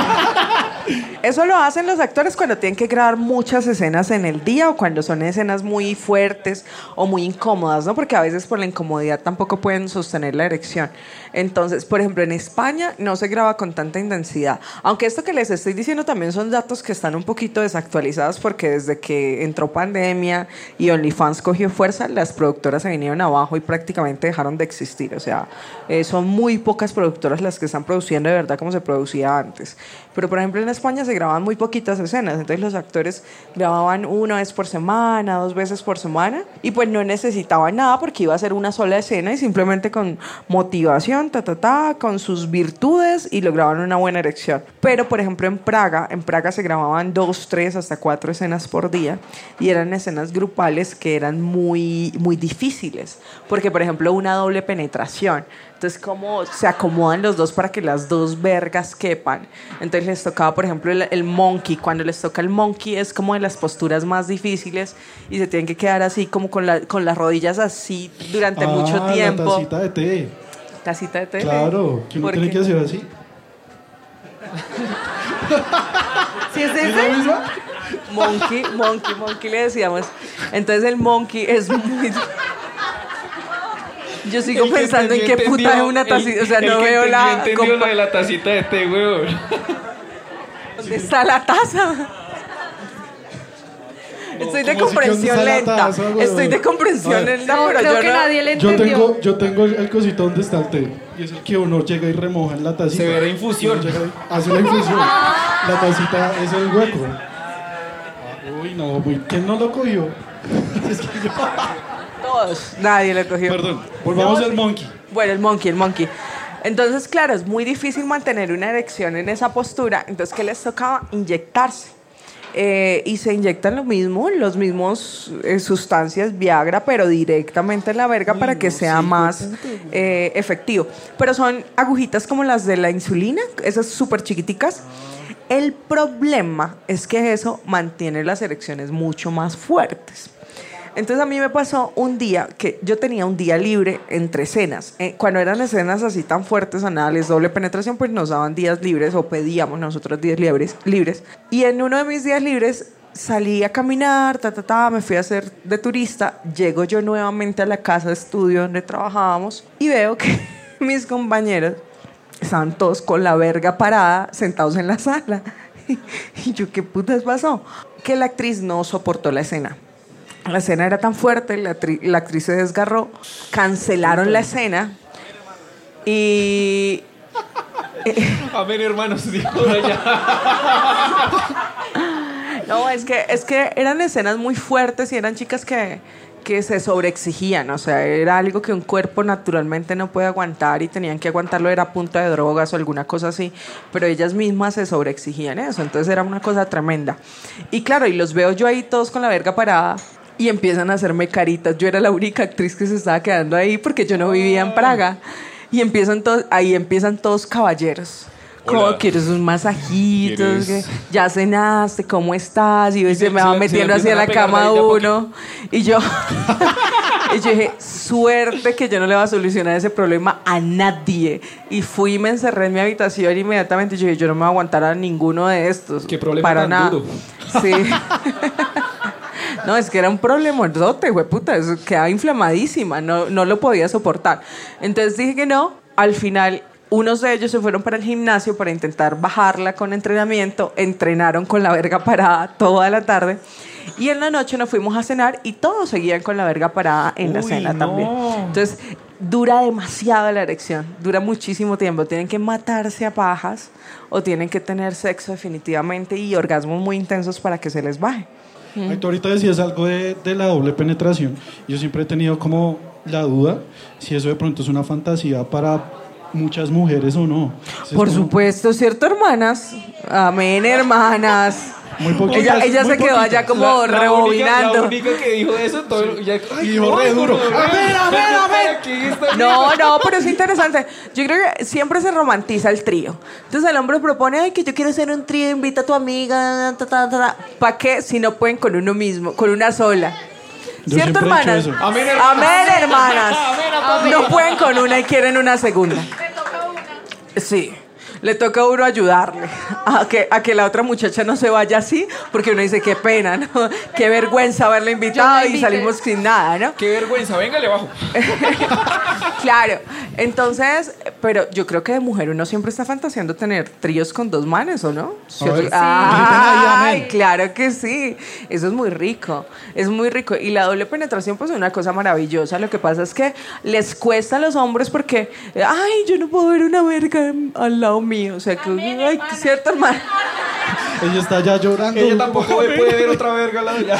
Eso lo hacen los actores cuando tienen que grabar muchas escenas en el día o cuando son escenas muy fuertes o muy incómodas, ¿no? Porque a veces por la incomodidad tampoco pueden sostener la erección. Entonces, por ejemplo, en España no se graba con tanta intensidad. Aunque esto que les estoy diciendo también son datos que están un poquito desactualizados porque desde que entró pandemia y OnlyFans cogió fuerza, las productoras se vinieron abajo y prácticamente dejaron de existir. O sea, son muy pocas productoras las que están produciendo de verdad como se producía antes. Pero, por ejemplo, en España se grababan muy poquitas escenas. Entonces los actores grababan una vez por semana, 2 veces por semana. Y pues no necesitaban nada porque iba a ser una sola escena y simplemente con motivación, con sus virtudes y lograban una buena erección. Pero, por ejemplo, en Praga se grababan 2, 3, hasta 4 escenas por día. Y eran escenas grupales que eran muy, muy difíciles. Porque, por ejemplo, una doble penetración. Entonces, ¿cómo se acomodan los dos para que las dos vergas quepan? Entonces les tocaba, por ejemplo, el monkey. Cuando les toca el monkey es como de las posturas más difíciles y se tienen que quedar así como con las rodillas así durante mucho tiempo. La tacita de té. Tacita de té. Claro, que uno ¿Por tiene qué? que hacer así. ¿Sí es ese? Monkey le decíamos. Entonces el monkey es muy... Yo sigo pensando en qué puta es una tacita. O sea, no veo la... entendió lo de la tacita de té, weón. ¿Dónde está la taza? Estoy de ¿Cómo así que dónde comprensión está la lenta. taza, güey? Estoy de A comprensión ver. lenta, No, pero creo yo que no... nadie le Yo entendió. tengo el cosito donde está el té. Y es el que uno llega y remoja en la tacita. Severa infusión. Uno llega y hace la infusión. La tacita es el hueco. Uy, no, ¿quién no lo cogió? Es que yo... Todos. Nadie le cogió. Perdón, volvamos al monkey. Bueno, el monkey. Entonces, claro, es muy difícil mantener una erección en esa postura. Entonces, ¿qué les tocaba? Inyectarse. Y se inyectan los mismos sustancias Viagra, pero directamente en la verga para que sea más efectivo. Pero son agujitas como las de la insulina, esas súper chiquiticas. El problema es que eso mantiene las erecciones mucho más fuertes. Entonces a mí me pasó un día que yo tenía un día libre entre escenas. Cuando eran escenas así tan fuertes, anales, doble penetración, pues nos daban días libres o pedíamos nosotros días libres. Y en uno de mis días libres salí a caminar, me fui a hacer de turista. Llego yo nuevamente a la casa de estudio donde trabajábamos y veo que mis compañeros estaban todos con la verga parada, sentados en la sala. Y yo, ¿qué putas pasó? Que la actriz no soportó la escena. La escena era tan fuerte, la actriz se desgarró, cancelaron la escena y... A ver, hermanos, dijo allá. No, es que eran escenas muy fuertes y eran chicas que se sobreexigían, o sea, era algo que un cuerpo naturalmente no puede aguantar y tenían que aguantarlo, era a punta de drogas o alguna cosa así, pero ellas mismas se sobreexigían eso, entonces era una cosa tremenda. Y claro, y los veo yo ahí todos con la verga parada y empiezan a hacerme caritas. Yo era la única actriz que se estaba quedando ahí porque yo no vivía en Praga. Y ahí empiezan todos caballeros. ¿Cómo quieres un masajito? ¿Ya cenaste? ¿Cómo estás? Y se me va metiendo hacia la cama uno. Y yo dije, suerte que yo no le voy a solucionar ese problema a nadie. Y fui y me encerré en mi habitación inmediatamente. Y yo dije, yo no me voy a aguantar a ninguno de estos. ¿Qué problema para tan nada? duro? Sí. No, es que era un problemotote, güey, puta. Eso quedaba inflamadísima. No lo podía soportar. Entonces dije que no. Al final, unos de ellos se fueron para el gimnasio para intentar bajarla con entrenamiento. Entrenaron con la verga parada toda la tarde. Y en la noche nos fuimos a cenar y todos seguían con la verga parada en la cena también. Entonces, dura demasiado la erección. Dura muchísimo tiempo. Tienen que matarse a pajas o tienen que tener sexo definitivamente y orgasmos muy intensos para que se les baje. Ay, tú ahorita decías algo de la doble penetración. Yo siempre he tenido como la duda si eso de pronto es una fantasía para muchas mujeres o no. Por supuesto, ¿cierto, hermanas? Amén, hermanas. Muy poquitas. Ella muy se quedó poquitas. allá como rebobinando. La única que dijo eso, todo, ya, y dijo re duro. A ver. No, pero es interesante. Yo creo que siempre se romantiza el trío. Entonces el hombre propone, ay, que yo quiero hacer un trío, invita a tu amiga, ¿para qué? Si no pueden con uno mismo, con una sola. Yo ¿Cierto, siempre he hecho hermanas? eso. Amén, Amén, hermanas. Amén. No pueden con una y quieren una segunda. Sí. Le toca a uno ayudarle a que la otra muchacha no se vaya así, porque uno dice, qué pena, ¿no? Qué vergüenza haberla invitado y salimos sin nada, ¿no? Qué vergüenza, venga, le bajo. Claro, entonces, pero yo creo que de mujer uno siempre está fantaseando tener tríos con dos manes, ¿o no? A ver, Ay, claro que sí. Eso es muy rico, es muy rico. Y la doble penetración, pues es una cosa maravillosa. Lo que pasa es que les cuesta a los hombres porque, ay, yo no puedo ver una verga al lado mío. O sea, que, ay, cierto, hermano. Ella está ya llorando. Ella tampoco puede ver otra verga al lado ya.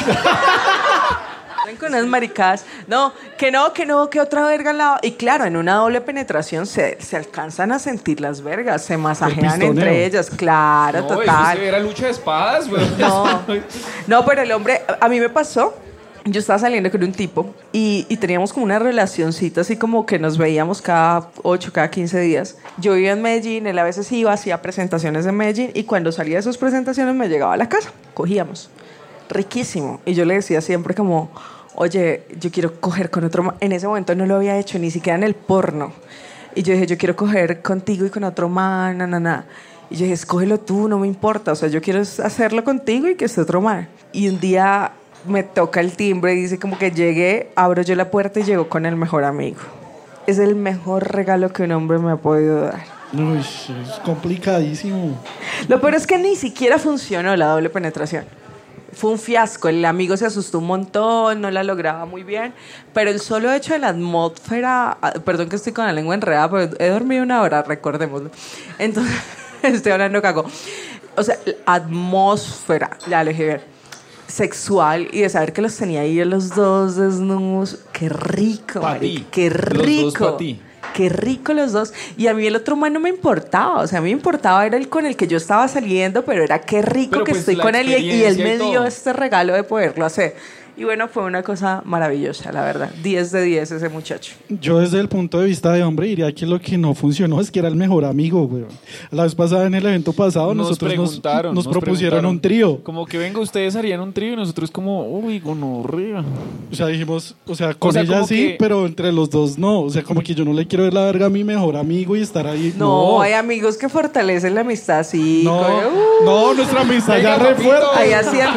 Con unas maricadas. No, que otra verga al lado. Y claro, en una doble penetración se alcanzan a sentir las vergas, se masajean entre ellas. Claro, No, total. eso era lucha de espadas, güey. No, pero el hombre, a mí me pasó. Yo estaba saliendo con un tipo y teníamos como una relacioncita así como que nos veíamos cada 8, cada 15 días. Yo vivía en Medellín, él a veces iba, hacía presentaciones en Medellín y cuando salía de sus presentaciones me llegaba a la casa, cogíamos. Riquísimo. Y yo le decía siempre como, oye, yo quiero coger con otro... En ese momento no lo había hecho ni siquiera en el porno. Y yo dije, yo quiero coger contigo y con otro man, Y yo dije, escógelo tú, no me importa. O sea, yo quiero hacerlo contigo y que esté otro man. Y un día me toca el timbre y dice como que llegué, abro yo la puerta y llego con el mejor amigo. Es el mejor regalo que un hombre me ha podido dar. Uy, es complicadísimo. Lo peor es que ni siquiera funcionó la doble penetración. Fue un fiasco, el amigo se asustó un montón, no la lograba muy bien, pero el solo hecho de la atmósfera, perdón que estoy con la lengua enredada, pero he dormido 1 hora, recordémoslo. Entonces, estoy hablando cago. O sea, atmósfera, ya lo dije bien, sexual y de saber que los tenía ahí los dos desnudos, qué rico, qué rico. Los dos pa' ti. Qué rico los dos. Y a mí el otro man no me importaba. O sea, a mí me importaba era el con el que yo estaba saliendo, pero era qué rico pero que pues estoy con él y él me dio todo. este regalo de poderlo hacer. Y bueno, fue una cosa maravillosa, la verdad. 10 de 10 ese muchacho. Yo desde el punto de vista de hombre diría que lo que no funcionó es que era el mejor amigo, weón. La vez pasada en el evento pasado nos propusieron preguntaron, un trío. Como que venga, ustedes harían un trío y nosotros como, uy, gonorrea. O sea, dijimos, con ella como sí, que- pero entre los dos no. O sea, como que yo no le quiero ver la verga a mi mejor amigo y estar ahí. No, hay amigos que fortalecen la amistad, sí. No, nuestra amistad Venga, ya re papito. fuerte. Ahí hacían...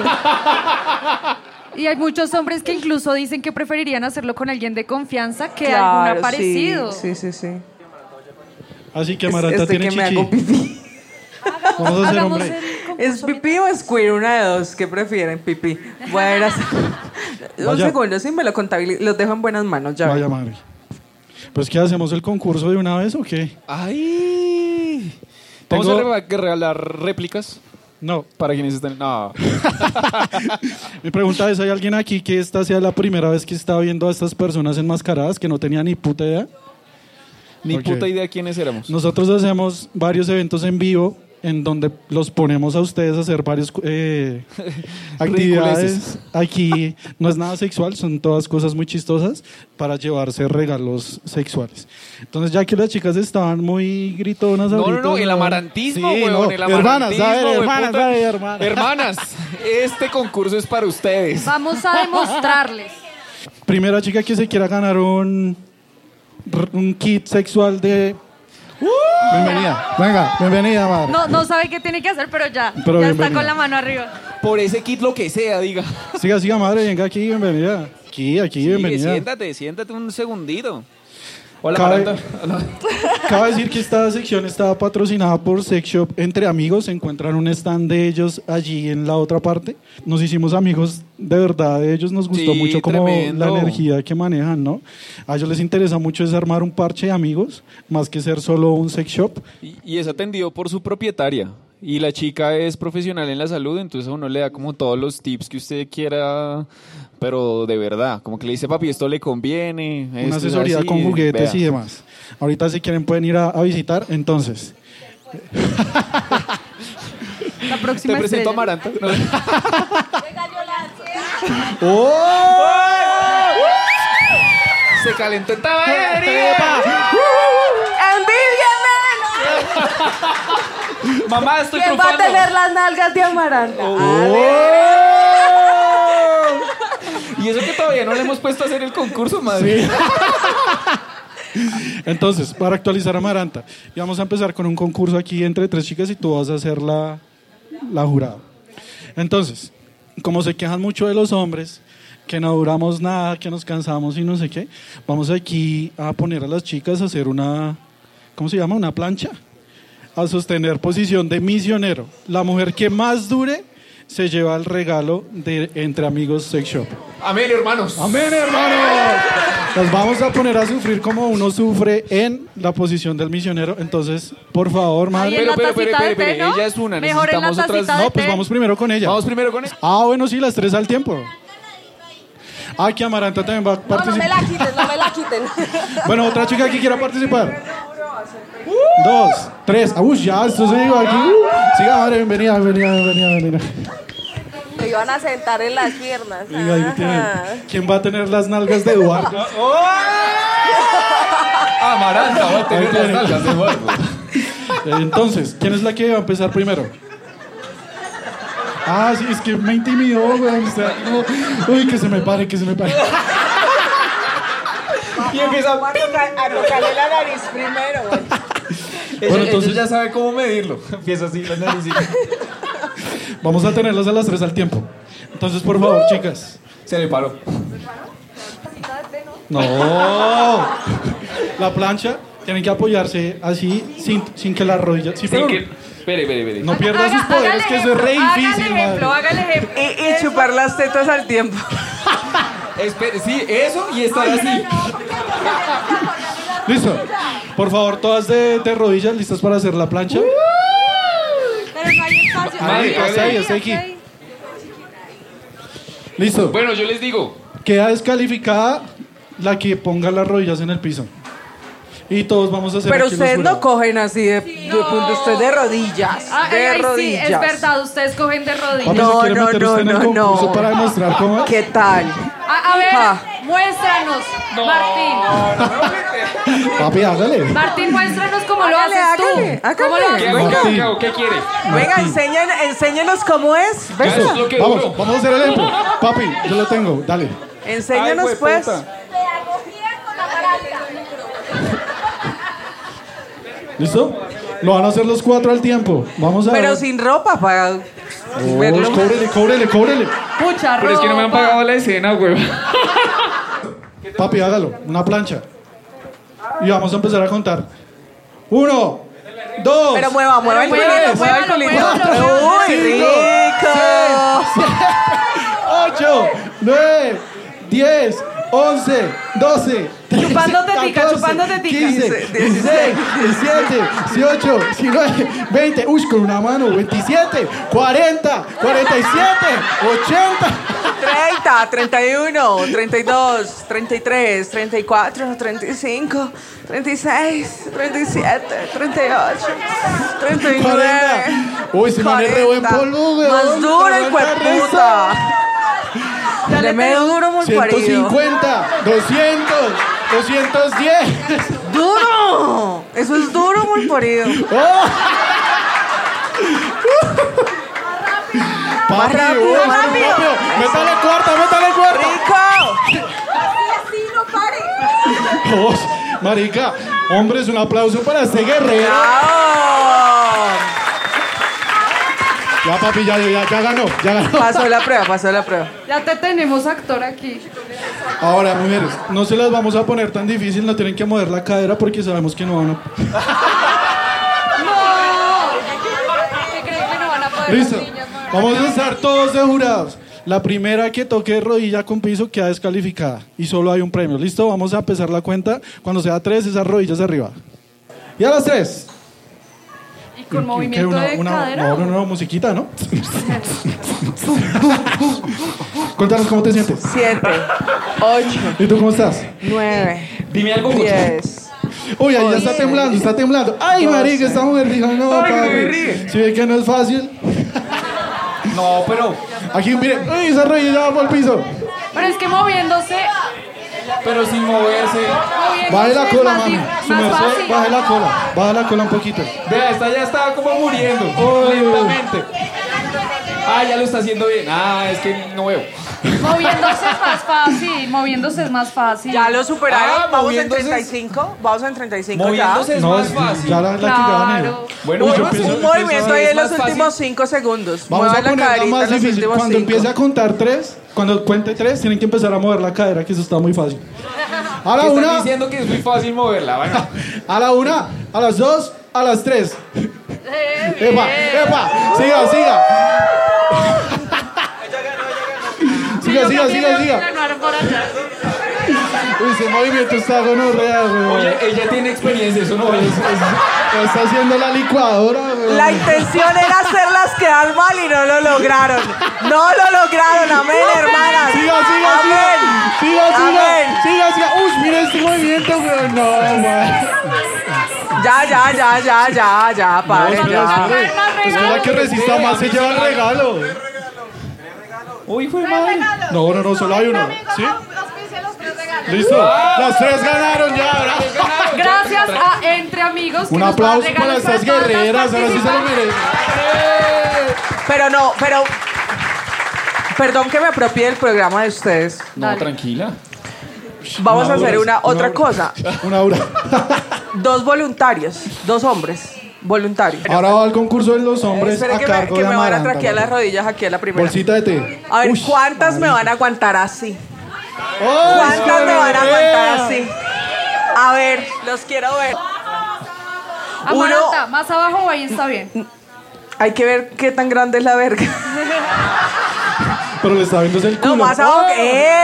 Y hay muchos hombres que incluso dicen que preferirían hacerlo con alguien de confianza que Claro, algún aparecido. Sí. Así que Amaranta Estoy tiene que me chichi. hago pipí. Vamos a hacer Hagamos hombre. el concurso ¿Es pipí o es queer? Una de dos. ¿Qué prefieren? Pipí. Bueno, un Vaya. segundo, sí me lo contabilizo. Los dejo en buenas manos, ya. Vaya madre. Pues, ¿qué hacemos? ¿El concurso de una vez o qué? ¡Ay! ¿Vamos Tengo- a regalar réplicas? No. Para quienes estén... No. Mi pregunta es, ¿hay alguien aquí que esta sea la primera vez que está viendo a estas personas enmascaradas que no tenía ni puta idea? Ni Ok. puta idea quiénes éramos. Nosotros hacemos varios eventos en vivo en donde los ponemos a ustedes a hacer varias actividades. Aquí no es nada sexual, son todas cosas muy chistosas para llevarse regalos sexuales. Entonces, ya que las chicas estaban muy gritonas ahorita, No, el amarantismo, Sí, weón, no. el Hermanas, amarantismo, a ver, weón, hermanas, puta. a ver, hermanas. Hermanas, este concurso es para ustedes. Vamos a demostrarles. Primera chica que se quiera ganar un kit sexual de... Bienvenida, venga, bienvenida, madre. No sabe qué tiene que hacer, pero ya está bienvenida. con la mano arriba. Por ese kit lo que sea, diga. Siga, madre, venga aquí, bienvenida. Aquí, Sí, bienvenida. siéntate un segundito. Hola, Cabe- Maranta. Cabe decir que esta sección estaba patrocinada por Sex Shop Entre Amigos. Se encuentran un stand de ellos allí en la otra parte. Nos hicimos amigos de verdad de ellos. Nos gustó Sí, mucho como tremendo. la energía que manejan, ¿no? A ellos les interesa mucho es armar un parche de amigos, más que ser solo un sex shop. Y es atendido por su propietaria. Y la chica es profesional en la salud, entonces a uno le da como todos los tips que usted quiera, pero de verdad, como que le dice, papi, esto le conviene. Una esto es asesoría así, con juguetes vea. y demás. Ahorita si quieren pueden ir a visitar. Entonces, La próxima Te presento a estrella. Amaranta. No. Se calentó esta batería. ¡Envidiame! Mamá, estoy ¿Quién va a trufando. tener las nalgas de Amaranta? Y eso que todavía no le hemos puesto a hacer el concurso, madre. entonces, para actualizar a Amaranta, y vamos a empezar con un concurso aquí entre tres chicas y tú vas a ser la jurada. Entonces, como se quejan mucho de los hombres, que no duramos nada, que nos cansamos y no sé qué, vamos aquí a poner a las chicas a hacer una, ¿cómo se llama? Una plancha. A sostener posición de misionero. La mujer que más dure se lleva el regalo de Entre Amigos Sex Shop. Amén, hermanos. ¡Amén, hermanos! Nos vamos a poner a sufrir como uno sufre en la posición del misionero. Entonces, por favor, Ahí madre. en la Pero, tacita de té, ¿no? ella es una, Mejor en la necesitamos otras- tacita de No, pues té. vamos primero con ella. Vamos primero con eso. Ah, bueno, sí, las tres al tiempo. Ah, que Amaranta también va a No me participar. la quiten, no me la quiten. Bueno, otra chica que quiera participar. 2, 3. Uy, ya, esto se iba aquí. Siga, madre, bienvenida. Me iban a sentar en las piernas. Venga, ahí tienen. Ajá. ¿Quién va a tener las nalgas de Eduardo? Amaranta, va a tener Ahí las tiene. nalgas de Eduardo. Entonces, ¿quién es la que va a empezar primero? Ah, sí, es que me intimidó, güey. O sea, como, uy, que se me pare. Y empieza. A tocarle la nariz primero, güey. Bueno, entonces- ya sabe cómo medirlo. Empieza así la nariz. Vamos a tenerlas a las 3 al tiempo. Entonces, por favor, chicas. Se le paró. No. La plancha tienen que apoyarse así, sin que las rodillas. Sí, pero Espere. no pierda sus poderes, que eso es re difícil, madre. Hágale ejemplo. Y chupar las tetas al tiempo. Espere, sí, eso y estar así. Listo. Por favor, todas de rodillas, listas para hacer la plancha. Pero no hay espacio. Madre, está ahí, está aquí. Listo. Bueno, yo les digo. Queda descalificada la que ponga las rodillas en el piso. Y todos vamos a hacer Pero aquí los ustedes no jurados. cogen así de punto, ustedes de rodillas. De Ay, rodillas. sí, es verdad, ustedes cogen de rodillas. Papi, No, ¿se quiere no, meter no, usted en el no, concurso no. para demostrar cómo es? ¿Qué tal? A ver, Ah. muéstranos, Martín. Papi, hágale. Martín, muéstranos cómo lo Hágale, haces hágale, tú. hágale. ¿Cómo lo ¿Qué haces? hago? ¿Qué hago? Martín. ¿Qué hago? ¿Qué quiere? Venga, enséñenos cómo es. Ya, Venga. eso es lo que Vamos, duro. vamos a hacer el ejemplo. Papi, yo lo tengo, dale. Enséñanos Ay, pues. hueputa. ¿Listo? Lo van a hacer los 4 al tiempo. Vamos a Pero ver. sin ropa para verlo. Cóbrele. Mucha Pero es que no me han ropa. pagado la escena, güey. Papi, hágalo. Una plancha. Y vamos a empezar a contar. 1, 2. Pero mueva el muévalo, culito, mueva el culito. muévalo. ¡Uy, rico! 8, 9, 10, 11, 12, 13, Chupándote tica, 14, chupándote tica. 15, 16, 17, 18, 19, 20, uy, con una mano, 27, 40, 47, 80. 30, 31, 32, 33, 34, 35, 36, 37, 38, 39. 40. Uy, se me re buen 40. polvo, weón. Más duro el Aguanta cuerputa. Deme duro, muy parido. 150, 200, 210. ¡Duro! Eso es duro, muy parido. Papi, rápido, uy, más rápido. Métale cuarta. ¡Rico! Oh, marica, hombres, un aplauso para este guerrero. ¡Bravo! Ya, papi, ya ganó. Pasó la prueba. Ya te tenemos actor aquí. Ahora, mujeres, no se las vamos a poner tan difícil, no tienen que mover la cadera porque sabemos que no van a... ¿Qué creen que no van a poder Listo, los niños mover? vamos a estar todos de jurados. La primera que toque rodilla con piso queda descalificada y solo hay un premio. ¿Listo? Vamos a empezar la cuenta. Cuando sea 3, esas rodillas arriba. Y a las 3. ¿Y con movimiento de cadera? No, musiquita, ¿no? Cuéntanos cómo te sientes. 7, 8, ¿Y tú cómo estás? 9, Dime algo, José. 10. Uy, ahí ya está temblando. Ay, marica, esta mujer dijo, no, Ay, me papi. ríe. Si ve que no es fácil. No, pero Aquí, mire, uy, esa rodilla va por el piso. Pero es que moviéndose sin moverse. Baje la es cola, más mami. dif- Su más merced, fácil. baje la cola un poquito. Vea, esta ya estaba como muriendo. Uy. Lentamente. Ah, ya lo está haciendo bien. Ah, es que no veo. moviéndose es más fácil. Ya lo superaron. Ah, Vamos en moviéndose. 35. Vamos en 35 Moviéndose es No, más fácil. ya la que gané. Claro. Bueno, Uy, yo yo ya. empiezo- Un movimiento ahí es en los más fácil. últimos 5 segundos. Vamos a Muevan la ponerla caderita más en los difícil. últimos Cuando 5. empiece a contar 3, cuando cuente 3, tienen que empezar a mover la cadera, que eso está muy fácil. A la ¿Qué están 1, diciendo que es muy fácil moverla? Bueno. a la 1, a las 2, a las 3. Epa, siga. Siga. Ganaron por allá. Uy, ese movimiento está gonorrea, güey. Oye, ella tiene experiencia, eso no es. Está haciendo la licuadora, güey. La intención era hacerlas quedar mal y no lo lograron. No lo lograron, amén, hermanas. Siga. Amén. Siga. Uy, mira este movimiento, güey. No, güey. Ya, paren, No, ya. espere. Espera que resista más, se lleva el regalo. Uy, fue madre. No, solo hay uno. ¿Sí? Listo. Las 3 ganaron ya, ¿verdad? Gracias a Entre Amigos. que Un nos va a dar aplauso para regalos estas todas las guerreras, ahora sí se lo participantes. merecen. Pero perdón que me apropie del programa de ustedes. No, Dale. tranquila. Vamos a hacer otra cosa. Una hora. 2 voluntarios, 2 hombres voluntarios. Ahora va el concurso de los hombres Esperen a que cargo me de van a Amaranta. traquear las rodillas aquí a la primera. Bolsita de té. A ver, Uy, ¿cuántas me van a aguantar así? ¡ay, ¿Cuántas me van a gonorrea! aguantar así? A ver, los quiero ver. Amaranta, más abajo o ahí está bien. Hay que ver qué tan grande es la verga. Pero le está viendo el culo. No, más abajo. ¡Oh!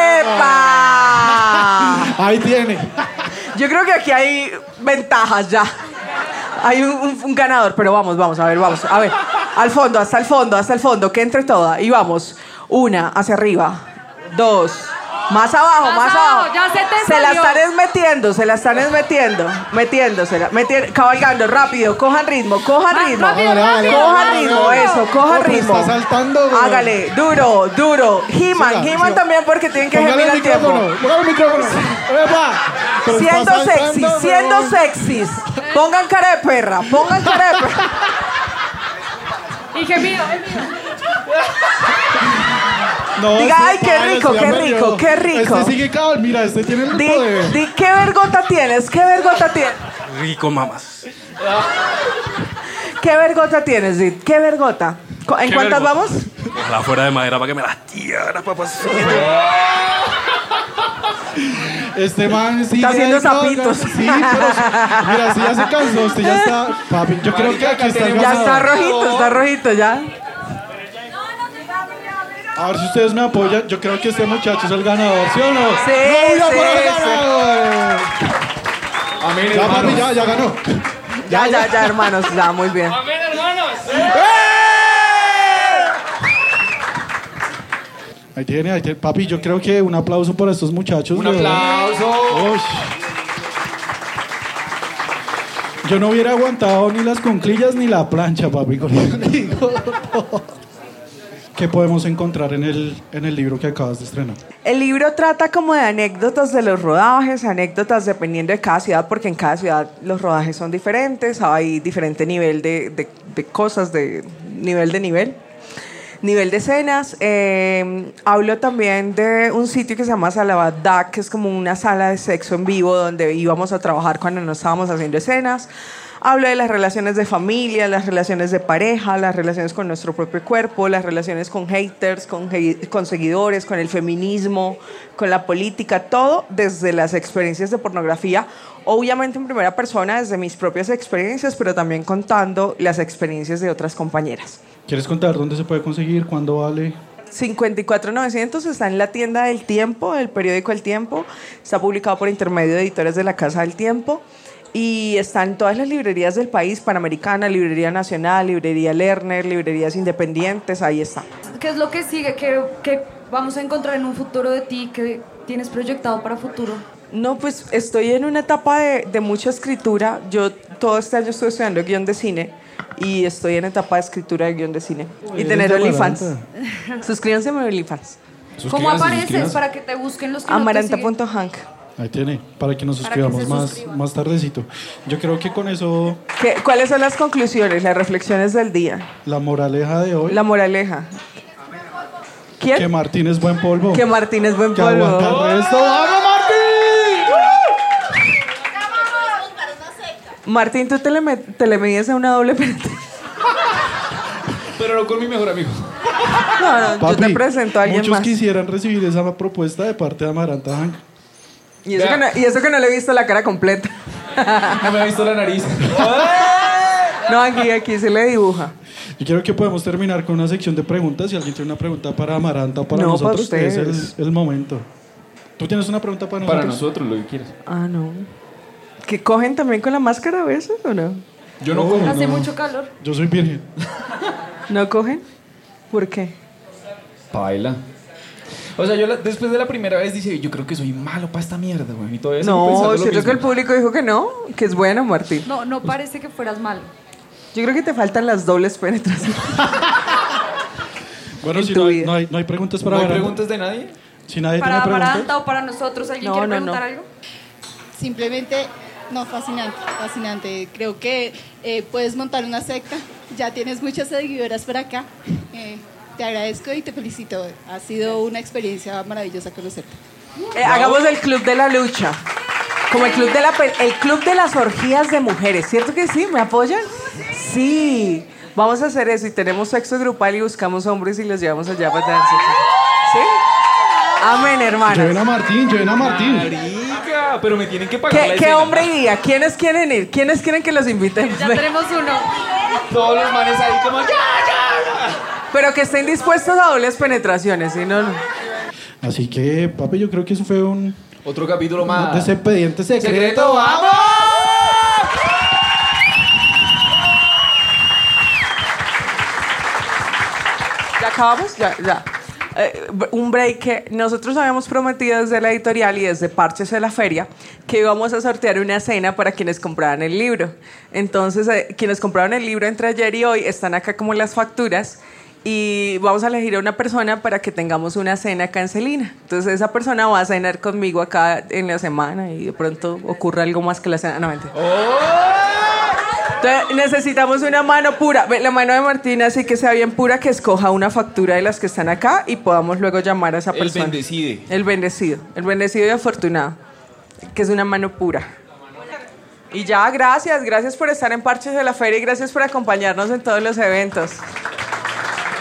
¡Epa! Ahí tiene. Yo creo que aquí hay ventajas ya. Hay un ganador, pero vamos. A ver. Al fondo, hasta el fondo, que entre toda. Y vamos. 1, hacia arriba. 2, Más abajo, Más más abajo, abajo. ya se te Se la salió. están metiendo, metiéndosela, cabalgando, rápido, cojan ritmo, cojan Más ritmo. rápido, Hágale, rápido, Cojan rápido. ritmo, eso, cojan pero ritmo. está saltando, güey. Hágale, duro, duro. He-Man, Siga, He-Man siga. también porque tienen que Póngale gemir el al tiempo. micrófono, póngale el micrófono. ¡Epa! Pero está Siendo saltando, sexy, siendo weón. sexys. Pongan cara de perra, pongan cara de perra. Y gemido, gemido. No, Diga, sí, ay, qué padre, rico, sí, qué ya me rico, dio. qué rico. Este sigue cabal, mira, este tiene el poder. Di, ¿qué vergota tienes? ¿Qué vergota tienes? Rico, mamás. ¿Qué vergota tienes, Di? ¿Qué vergota? ¿En ¿Qué cuántas vergota? vamos? Ojalá fuera de madera para que me las tierra, papacito. Este man sí. Está haciendo zapitos. Sí, pero mira, sí ya se cansó, usted ya está. Papi, yo creo que aquí está el Ya está ganador. rojito, ya. A ver si ustedes me apoyan, yo creo que este muchacho es el ganador, ¿sí o no? Sí, ¡No, sí, por el sí. ganador! Amén, Ya, hermanos. papi, ya ganó. Ya, hermanos, ya, muy bien. Ahí tiene. Papi, yo creo que un aplauso por estos muchachos. Un weón. aplauso. Uy. Yo no hubiera aguantado ni las conclillas ni la plancha, papi. Con el digo, no. ¿Qué podemos encontrar en el libro que acabas de estrenar? El libro trata como de anécdotas de los rodajes, anécdotas dependiendo de cada ciudad, porque en cada ciudad los rodajes son diferentes, hay diferente nivel de cosas, nivel de escenas. Hablo también de un sitio que se llama Salabadá, que es como una sala de sexo en vivo donde íbamos a trabajar cuando no estábamos haciendo escenas. Hablo de las relaciones de familia, las relaciones de pareja, las relaciones con nuestro propio cuerpo, las relaciones con haters, con seguidores, con el feminismo, con la política, todo desde las experiencias de pornografía, obviamente en primera persona, desde mis propias experiencias, pero también contando las experiencias de otras compañeras. ¿Quieres contar dónde se puede conseguir? ¿Cuándo vale? 54.900 está en la tienda del Tiempo, del periódico El Tiempo. Está publicado por intermedio de editores de la Casa del Tiempo. Y está en todas las librerías del país, Panamericana, Librería Nacional, Librería Lerner, librerías independientes, ahí está. ¿Qué es lo que sigue? ¿Qué vamos a encontrar en un futuro de ti? ¿Qué tienes proyectado para futuro? No, pues estoy en una etapa de mucha escritura. Yo todo este año estoy estudiando guión de cine y estoy en etapa de escritura de guión de cine. Y Eres tener de OnlyFans. Amaranta. Suscríbanse a mi OnlyFans. ¿Cómo apareces para que te busquen los que no te siguen? Amaranta.hank. Ahí tiene, para que nos Para que suscribamos se suscriban. más tardecito. Yo creo que con eso, ¿Cuáles son las conclusiones, las reflexiones del día? la moraleja de hoy, La moraleja. ¿Quién? que Martín es buen polvo. Que Martín es buen Que polvo. aguanta el resto. ¡Vamos, Martín! Martín, ¿tú te le mides a una doble penetración? Pero no con mi mejor amigo. No, yo Papi, te presento a alguien muchos más. quisieran recibir esa propuesta de parte de Amaranta Hank. Y eso que no le he visto la cara completa. No me ha visto la nariz. No, aquí se le dibuja. Yo quiero que podamos terminar con una sección de preguntas. Si alguien tiene una pregunta para Amaranta o para No, para nosotros, es ustedes. el momento. ¿Tú tienes una pregunta para nosotros? Para nosotros, lo que quieras. Ah, no. ¿Que cogen también con la máscara a veces o no? Yo no Oh, como. Hace no. mucho calor. Yo soy virgen. ¿No cogen? ¿Por qué? Paila. O sea, después de la primera vez dice, yo creo que soy malo para esta mierda, güey. Y todavía sigo No, pensando lo siento que el mismo. público dijo que no, que es bueno, Martín. No parece que fueras malo. Yo creo que te faltan las dobles penetraciones. Bueno, En si tu no hay, vida. no hay preguntas para ¿No hay Amaranta. preguntas de nadie? Si nadie ¿Para tiene preguntas. Amaranta o para nosotros? ¿Alguien No, quiere no, preguntar no. algo? Simplemente, no, fascinante, fascinante. Creo que puedes montar una secta. Ya tienes muchas seguidoras por acá. Te agradezco y te felicito. Ha sido una experiencia maravillosa conocerte. Hagamos el club de la lucha. Como el club de las orgías de mujeres. ¿Cierto que sí? ¿Me apoyan? Sí. Vamos a hacer eso y tenemos sexo grupal y buscamos hombres y los llevamos allá para tener sexo. ¿Sí? Amén, hermanos. Lleven a Martín, lleven a Martín. Marica, pero me tienen que pagar la ¿Qué escena. hombre iría? ¿Quiénes quieren ir? ¿Quiénes quieren que los invitemos? Ya tenemos uno. Todos los manes ahí como ya. Pero que estén dispuestos a dobles penetraciones, ¿sí? No. Así que, papi, yo creo que eso fue un Otro capítulo más. de ese expediente secreto. ¡Secreto, vamos! ¿Ya acabamos? Ya. un break que nosotros habíamos prometido desde la editorial y desde Parches de la Feria que íbamos a sortear una cena para quienes compraran el libro. Entonces, quienes compraron el libro entre ayer y hoy están acá como las facturas y vamos a elegir a una persona para que tengamos una cena acá en Celina. Entonces, esa persona va a cenar conmigo acá en la semana y de pronto ocurre algo más que la cena. No, mentira. Entonces, necesitamos una mano pura. La mano de Martina, así que sea bien pura, que escoja una factura de las que están acá y podamos luego llamar a esa persona. El bendecido. El bendecido. El bendecido y afortunado. Que es una mano pura. Y ya, gracias. Gracias por estar en Parches de la Feria y gracias por acompañarnos en todos los eventos.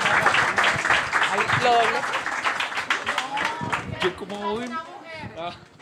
Yo como voy.